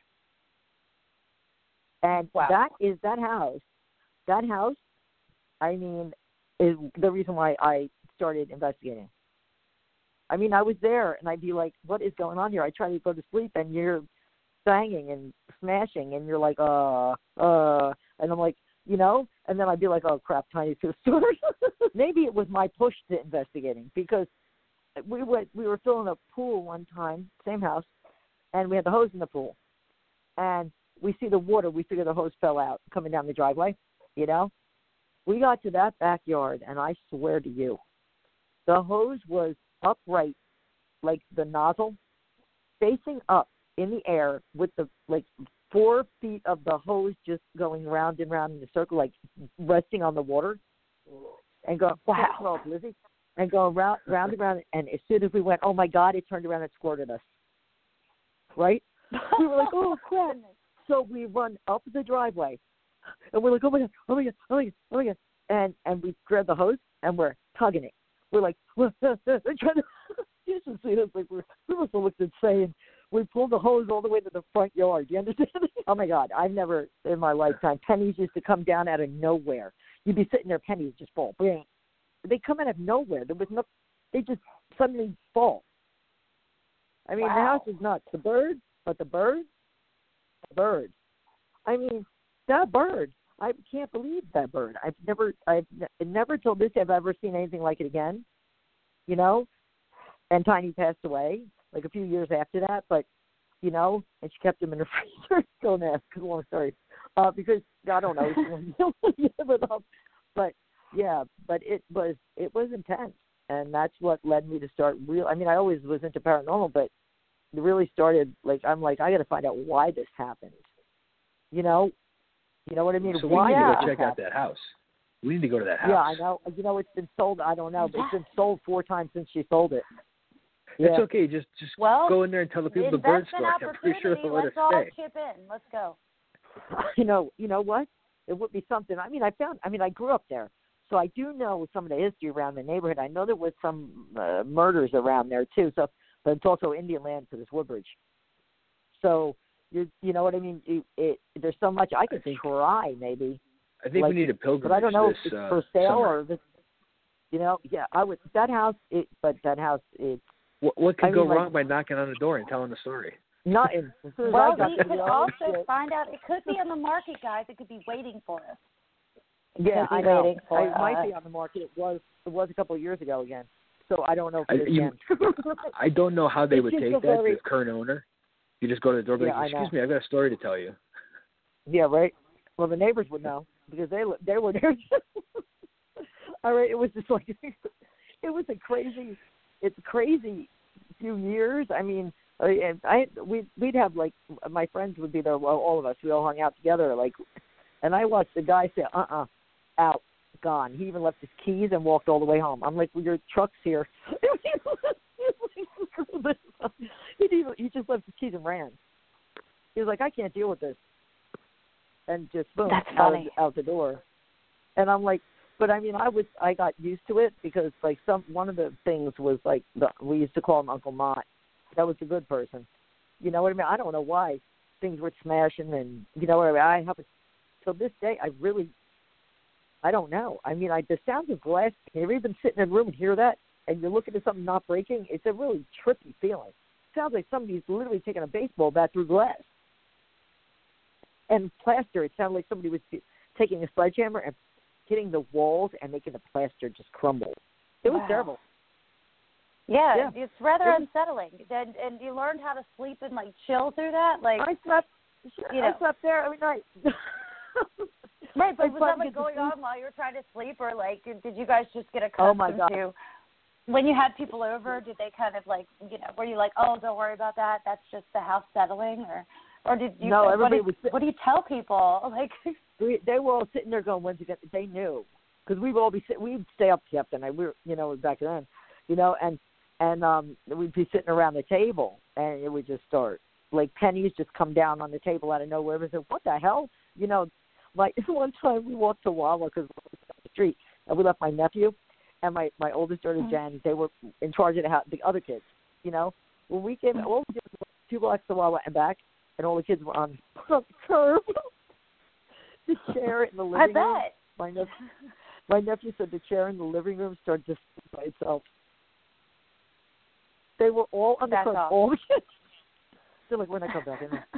And Wow. that is that house. That house, I mean, is the reason why I started investigating. I mean, I was there, and I'd be like, what is going on here? I try to go to sleep, and you're banging and smashing, and you're like, uh, uh, and I'm like, you know, and then I'd be like, oh, crap, Tiny's too story. Maybe it was my push to investigating, because we went, we were filling a pool one time, same house, and we had the hose in the pool, and we see the water. We figure the hose fell out coming down the driveway, you know. We got to that backyard, and I swear to you, the hose was upright, like the nozzle, facing up in the air with the, like, four feet of the hose just going round and round in a circle, like resting on the water, and going, wow, Lizzie, and going round, round and round. And as soon as we went, oh, my God, it turned around and squirted us, right? We were like, oh, crap. So we run up the driveway, and we're like, oh, my God, oh, my God, oh, my God, oh, my God. And, and we grab the hose, and we're tugging it. We're like, we're trying to, you should see this. Like, we're, we must have looked insane. we pulled the hose all the way to the front yard. Do you understand? Oh my God, I've never in my lifetime. Pennies used to come down out of nowhere. You'd be sitting there, pennies just fall. They come out of nowhere. There was no. They just suddenly fall. I mean, wow. the house is nuts. The bird, but the bird, the bird. I mean, that bird. I can't believe that bird. I've never, I've never till this day have I ever seen anything like it again. You know, and Tiny passed away like a few years after that, but you know, and she kept him in her freezer. Don't ask, because long story. Uh, because I don't know, but yeah, but it was it was intense, and that's what led me to start real. I mean, I always was into paranormal, but it really started like I'm like I got to find out why this happened. You know. You know what I mean? So Why we need to yeah. go check out that house. We need to go to that house. Yeah, I know. You know, it's been sold. I don't know, but it's been sold four times since she sold it. It's Yeah. okay. Just just well, go in there and tell the people the bird story. I'm pretty sure they'll let us Let's all stay. chip in. Let's go. You know, you know what? It would be something. I mean, I found. I mean, I grew up there, so I do know some of the history around the neighborhood. I know there was some uh, murders around there too. So, but it's also Indian land because it's Woodbridge. So. You you know what I mean? It, it, there's so much I could try maybe. I think like, we need a pilgrimage. But I don't know this, if it's uh, for sale summer. or if it's, you know, yeah, I would that house. It, but that house, it. What, what could I go mean, wrong like, by knocking on the door and telling the story? Nothing. As soon as Well, I got we to could the also shit. find out. It could be on the market, guys. It could be waiting for us. It Yeah, could be I know. waiting for It might us. be on the market. It was it was a couple of years ago again. So I don't know if I, it is you, again. I don't know how they It's would just take a that, very- the current owner. You just go to the door and be Yeah, I like, excuse know. me, I've got a story to tell you. Yeah, right. Well, the neighbors would know because they they were there. All right, it was just like it was a crazy, it's a crazy few years. I mean, I, I we we'd have like my friends would be there. Well, all of us, we all hung out together. Like, and I watched the guy say, "Uh, uh out, gone." He even left his keys and walked all the way home. I'm like, "Well, your truck's here." he even he just left his keys and ran. He was like, "I can't deal with this." And just boom, That's out, funny. out the door. And I'm like, but I mean, I was, I got used to it because like some, one of the things was like, the, we used to call him Uncle Mott. That was the good person. You know what I mean? I don't know why things were smashing and, you know what I mean? I haven't, till this day, I really, I don't know. I mean, I, the sounds of glass, have you ever been sitting in a room and hear that? And you're looking at something not breaking? It's a really trippy feeling. It sounds like somebody's literally taking a baseball bat through glass. And plaster, it sounded like somebody was taking a sledgehammer and hitting the walls and making the plaster just crumble. It was Wow. terrible. Yeah, Yeah. it's rather It was- unsettling. And and you learned how to sleep and like chill through that, like I slept, you I know. slept there every night. Right, but I was slept that like with the going sleep- on while you were trying to sleep, or like did, did you guys just get Oh, accustomed my God. to when you had people over? Did they kind of like you know were you like, oh, don't worry about that, that's just the house settling, or or did you? No, what everybody did, was sit- What do you tell people? Like, we, they were all sitting there going, when's it gonna, they knew. Because we'd all be sit, we'd stay up kept and I we were you know back then, you know, and and um we'd be sitting around the table and it would just start like pennies just come down on the table out of nowhere. We said, what the hell, you know? Like one time we walked to Wawa because we were down the street and we left my nephew and my my oldest daughter Mm-hmm. Jen. They were in charge of the house, the other kids, you know. When we came, all we did was walk two blocks to Wawa and back, and all the kids were on the curb. The chair in the I living room. bet. My nephew, my nephew said the chair in the living room started to spin by itself. They were all on the That's curb, awesome. all the kids. They're like, when I come back in there.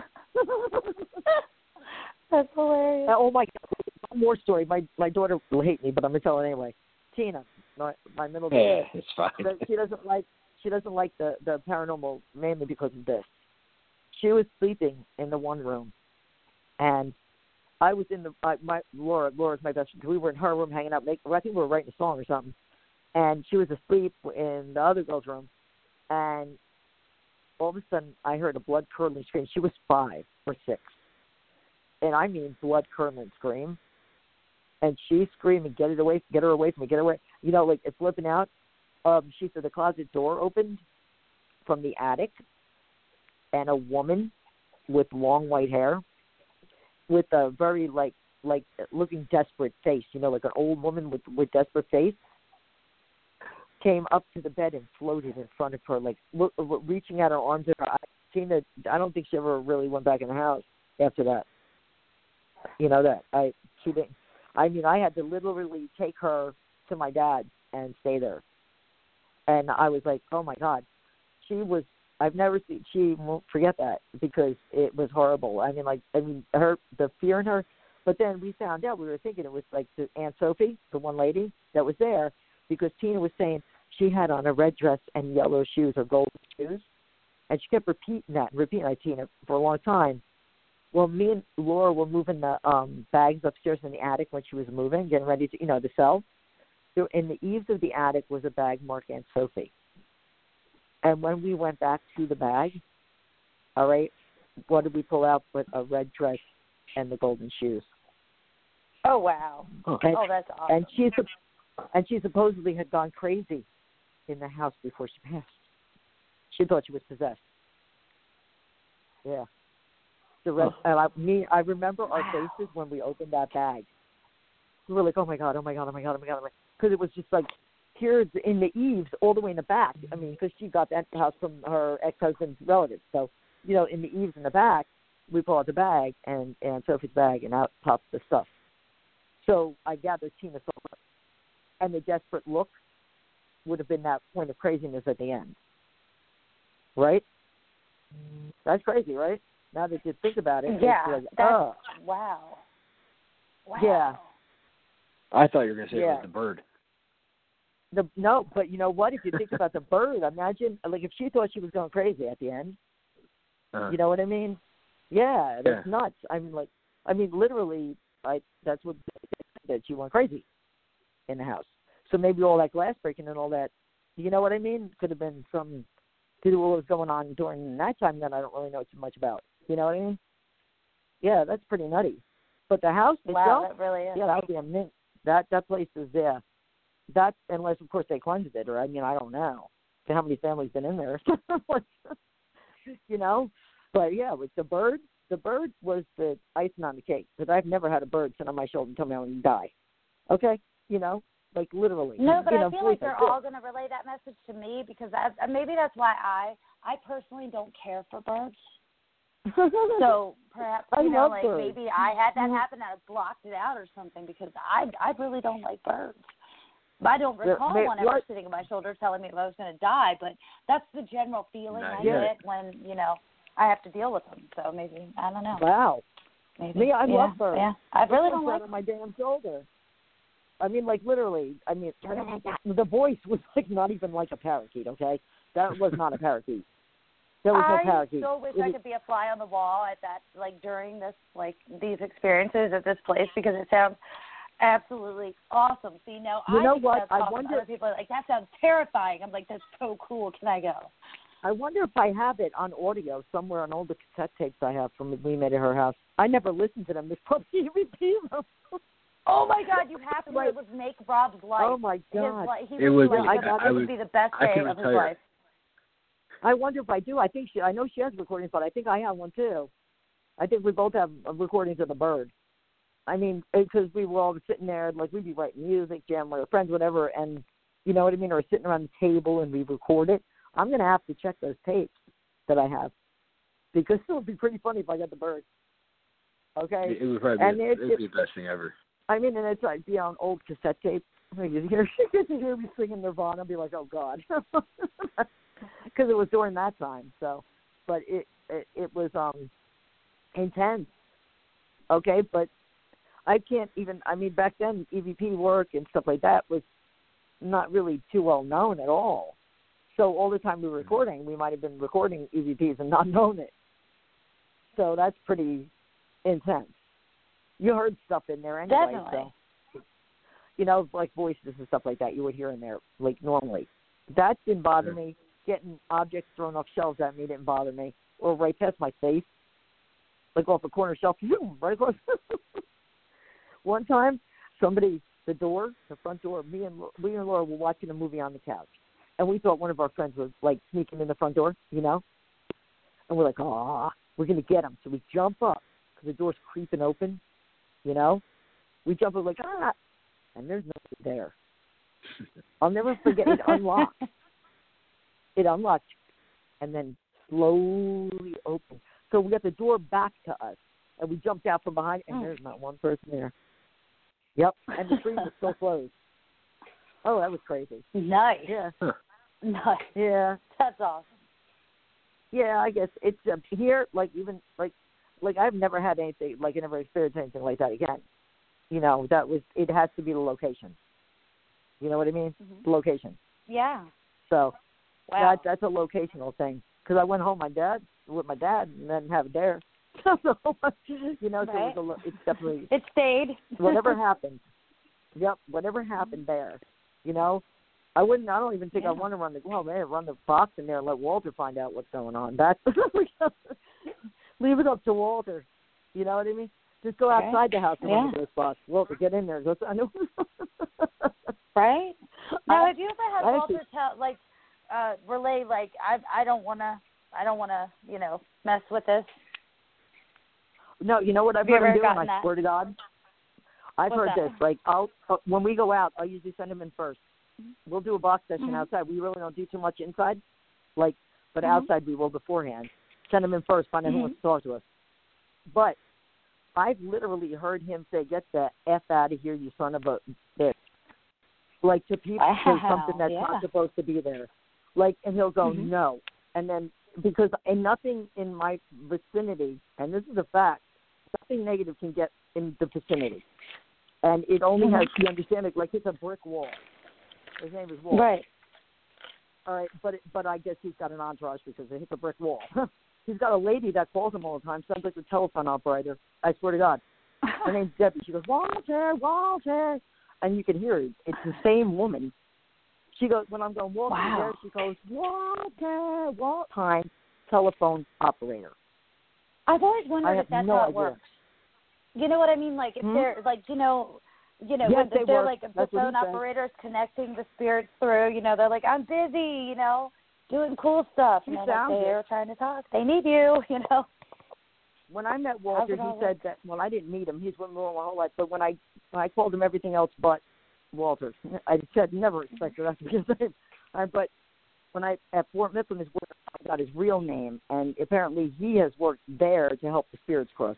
That's hilarious. Uh, oh my God! One more story. My my daughter will hate me, but I'm gonna tell it anyway. Tina, my my middle daughter. Yeah, it's fine. She does- she doesn't like she doesn't like the the paranormal mainly because of this. She was sleeping in the one room, and I was in the uh, my Laura Laura's my best friend. We were in her room hanging out. Make, I think we were writing a song or something, and she was asleep in the other girl's room, and all of a sudden I heard a blood curdling scream. She was five or six. And I mean blood curdling scream. And she's screaming, get it away, get her away from me, get her away. You know, like it's flipping out. Um, she said the closet door opened from the attic, and a woman with long white hair, with a very like like looking desperate face. You know, like an old woman with with desperate face, came up to the bed and floated in front of her, like look, reaching out her arms and her eyes. Tina, I don't think she ever really went back in the house after that. You know that I she didn't. I mean, I had to literally take her to my dad and stay there, and I was like, oh my God, she was. I've never seen. She won't forget that because it was horrible. I mean, like, I mean, her the fear in her. But then we found out. We were thinking it was like the Aunt Sophie, the one lady that was there, because Tina was saying she had on a red dress and yellow shoes or golden shoes, and she kept repeating that and repeating that, Tina, for a long time. Well, me and Laura were moving the um, bags upstairs in the attic when she was moving, getting ready to, you know, to sell. So in the eaves of the attic was a bag marked Aunt Sophie. And when we went back to the bag, all right, what did we pull out but a red dress and the golden shoes? Oh, wow. And, oh, that's awesome. And she, and she supposedly had gone crazy in the house before she passed. She thought she was possessed. Yeah. The rest, oh. and I, me, I remember our faces when we opened that bag. We were like, oh, my God, oh, my God, oh, my God, oh, my God. Because it was just like, here in the eaves, all the way in the back. I mean, because she got that house from her ex-husband's relatives. So, you know, in the eaves in the back, we pull out the bag and, and Sophie's bag, and out pops the stuff. So I gathered Tina saw her. And the desperate look would have been that point of craziness at the end. Right? That's crazy, right? Now that you think about it. Yeah. It's like, that's, oh. Wow. Wow. Yeah. I thought you were going to say yeah. it was the bird. The, no, but you know what? If you think about the bird, imagine, like, if she thought she was going crazy at the end, uh, you know what I mean? Yeah, that's yeah. nuts. I mean, like, I mean, literally, I that's what that she went crazy in the house. So maybe all that glass breaking and all that, you know what I mean? Could have been some, to what was going on during that time that I don't really know too much about. You know what I mean? Yeah, that's pretty nutty. But the house wow, itself, that really is. yeah, that would be a mint. That that place is there. Yeah. That, unless, of course, they cleansed it, or, I mean, I don't know. How many families been in there? You know? But, yeah, with the bird, the bird was the icing on the cake, because I've never had a bird sit on my shoulder and tell me I'm going to die. Okay? You know? Like, literally. No, but you I know, feel like they're all going to relay that message to me, because I, maybe that's why I, I personally don't care for birds. So perhaps, you I know, love like, birds. maybe I had that happen and I blocked it out or something, because I, I really don't like birds. I don't recall May, one ever what? sitting on my shoulder telling me if I was going to die, but that's the general feeling Not I yet. get when, you know, I have to deal with them. So maybe, I don't know. Wow. Maybe. Me, I yeah, love birds. Yeah, I really Birds don't like on my damn shoulder. I mean, like, literally, I mean, the voice was, like, not even like a parakeet, okay? That was not a parakeet. There was no I parakeet. so wish It I was, could be a fly on the wall at that, like, during this, like, these experiences at this place, because it sounds absolutely awesome. See, now you I know think what? that's I awesome. wonder. Other people are like, that sounds terrifying. I'm like, that's so cool. Can I go? I wonder if I have it on audio somewhere on all the cassette tapes I have from We Met at Her House. I never listened to them. There's probably repeat them. Oh my God, you have to. Right. It would make Rob's life. Oh my God. His life, he It would, would be like, be. it I- I would would- be the best I day can of his retire. life. I wonder if I do. I think she. I know she has recordings, but I think I have one too. I think we both have recordings of the bird. I mean, because we were all sitting there, like, we'd be writing music, jamming with our friends, whatever, and you know what I mean, or sitting around the table and we record it. I'm going to have to check those tapes that I have, because it would be pretty funny if I got the bird. Okay? It would probably And be, it- it would be the best thing ever. I mean, and it's like be on old cassette tape. You hear, you hear me singing Nirvana, be like, oh God, because it was during that time. So, but it it, it was um intense. Okay, but I can't even. I mean, back then E V P work and stuff like that was not really too well known at all. So all the time we were recording, we might have been recording E V Ps and not known it. So that's pretty intense. You heard stuff in there anyway. Definitely. So, you know, like voices and stuff like that you would hear in there, like, normally. That didn't bother Yeah. me. Getting objects thrown off shelves at me didn't bother me. Or right past my face. Like off a corner shelf, right across. One time, somebody, the door, the front door, me and, me and Laura were watching a movie on the couch. And we thought one of our friends was, like, sneaking in the front door, you know? And we're like, oh, we're going to get him. So we jump up because the door's creeping open, you know? We jump up like, ah, and there's nobody there. I'll never forget, it unlocked. It unlocked and then slowly opened. So we got the door back to us, and we jumped out from behind, and Oh. there's not one person there. Yep, and the screen was still closed. Oh, that was crazy. Nice. Yeah. Nice. Yeah. That's awesome. Yeah, I guess it's uh, here. Like even like like I've never had anything like I never experienced anything like that again. You know, that was it has to be the location. You know what I mean? Mhm. The location. Yeah. So Wow. that that's a locational thing. Because I went home, my dad with my dad, and then have it there. So you know, so Right. it was a, lo- it's definitely It stayed. whatever happened. Yep, whatever happened there. You know, I wouldn't. I don't even think Yeah. I want to run the. Well, man, run the box in there and let Walter find out what's going on. That's leave it up to Walter. You know what I mean? Just go Okay. outside the house and run Yeah. the ghost box. Walter, get in there. And go. I know. Right? Now, I- have you ever had I Walter actually- tell, like, uh, relay, like, I, I don't want to, I don't want to, you know, mess with this? No, you know what I've Have you heard him ever do, and gotten I that? swear to God, I've What's heard that? this. Like, I'll uh, when we go out, I usually send him in first. We'll do a box session Mhm. outside. We really don't do too much inside, like, but Mhm. outside we will beforehand. Send him in first, find out who Mhm. wants to talk to us. But I've literally heard him say, "Get the f out of here, you son of a bitch!" Like to people, Wow, to something that's yeah. not supposed to be there. Like, and he'll go, Mhm. "No," and then because and nothing in my vicinity, and this is a fact, nothing negative can get in the vicinity. And it only Mhm. has, you understand it, like it's a brick wall. His name is Walt. Right. All right, but it, but I guess he's got an entourage because they hit the brick wall. He's got a lady that calls him all the time, sounds like a telephone operator. I swear to God. Her name's Debbie. She goes, Walter, Walter. And you can hear it. It's the same woman. She goes, when I'm going, Walter, Wow. there, she goes, Walter, Walter. Time, telephone operator. I've always wondered I have if that's no how it idea. works. You know what I mean? Like, if Hmm? they're, like, you know, you know, Yes, when they they're work. like the That's what he phone said. operators connecting the spirits through, you know, they're like, I'm busy, you know, doing cool stuff. He And they're like, sounds it. they're trying to talk. They need you, you know. When I met Walter, How's it all he said that, well, I didn't meet him. He's with me my whole life. But when I when I called him everything else but Walter, I said never expected that to be his name. Uh, but when I, at Fort Mifflin is where I got his real name. And apparently he has worked there to help the spirits cross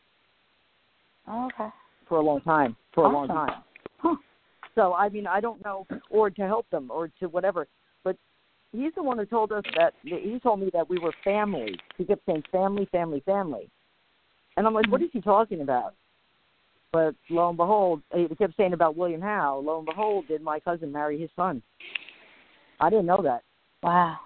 Oh, okay. for a long time, for a long Awesome. time. Huh. So, I mean, I don't know, or to help them, or to whatever. But he's the one who told us that, he told me that we were family. He kept saying family, family, family. And I'm like, what is he talking about? But lo and behold, he kept saying about William Howe. Lo and behold, did my cousin marry his son? I didn't know that. Wow.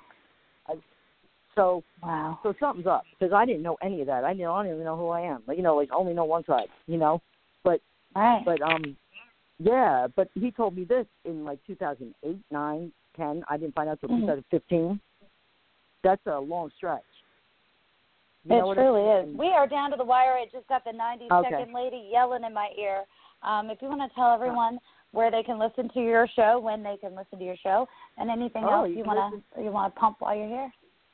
So, Wow. so something's up, because I didn't know any of that. I didn't, I don't even know who I am. Like, you know, like, I only know one side, you know. But, Right. but, um, yeah, but he told me this in, like, two thousand eight, nine, ten. I didn't find out until Mhm. two thousand fifteen. That's a long stretch. You It know what I truly mean? is. We are down to the wire. I just got the ninety-second Okay. lady yelling in my ear. Um, if you want to tell everyone where they can listen to your show, when they can listen to your show, and anything Oh, else you you can want to you want to pump while you're here.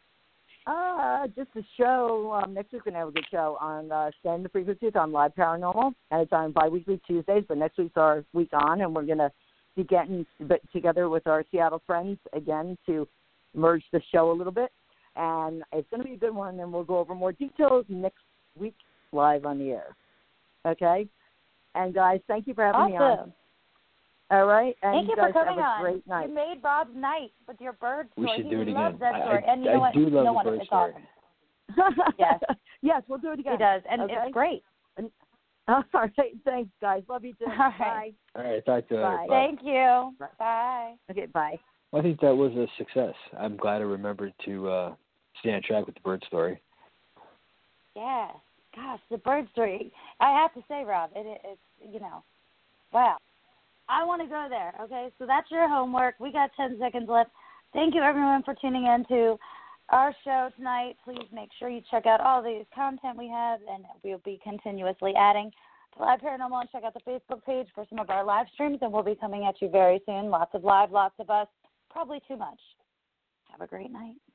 Uh, just a show. Um, next week we're going to have a good show on uh, Stand the Frequency. It's on Live Paranormal, and it's on bi-weekly Tuesdays, but next week's our week on, and we're going to be getting b- together with our Seattle friends again to merge the show a little bit. And it's going to be a good one, and we'll go over more details next week live on the air. Okay? And, guys, thank you for having me on. Awesome. All right? And Thank you guys for coming have a on. great night. You made Rob's night with your bird We story. should he do it loves again. that I- story. I- and you know I what? do love no the one, bird it's story. awesome. Yes. Yes, we'll do it again. He does, and Okay? it's great. All right. Thanks, guys. Love you too. All right. Bye. All right, talk to you later. Bye. Bye. Thank you. Bye. Bye. Okay, bye. Well, I think that was a success. I'm glad I remembered to uh, stay on track with the bird story. Yeah. Gosh, the bird story. I have to say, Rob, it, it, it's, you know, wow. I want to go there, okay? So that's your homework. We got ten seconds left. Thank you, everyone, for tuning in to our show tonight. Please make sure you check out all the content we have, and we'll be continuously adding to Live Paranormal. And check out the Facebook page for some of our live streams, and we'll be coming at you very soon. Lots of live, lots of us. Probably too much. Have a great night.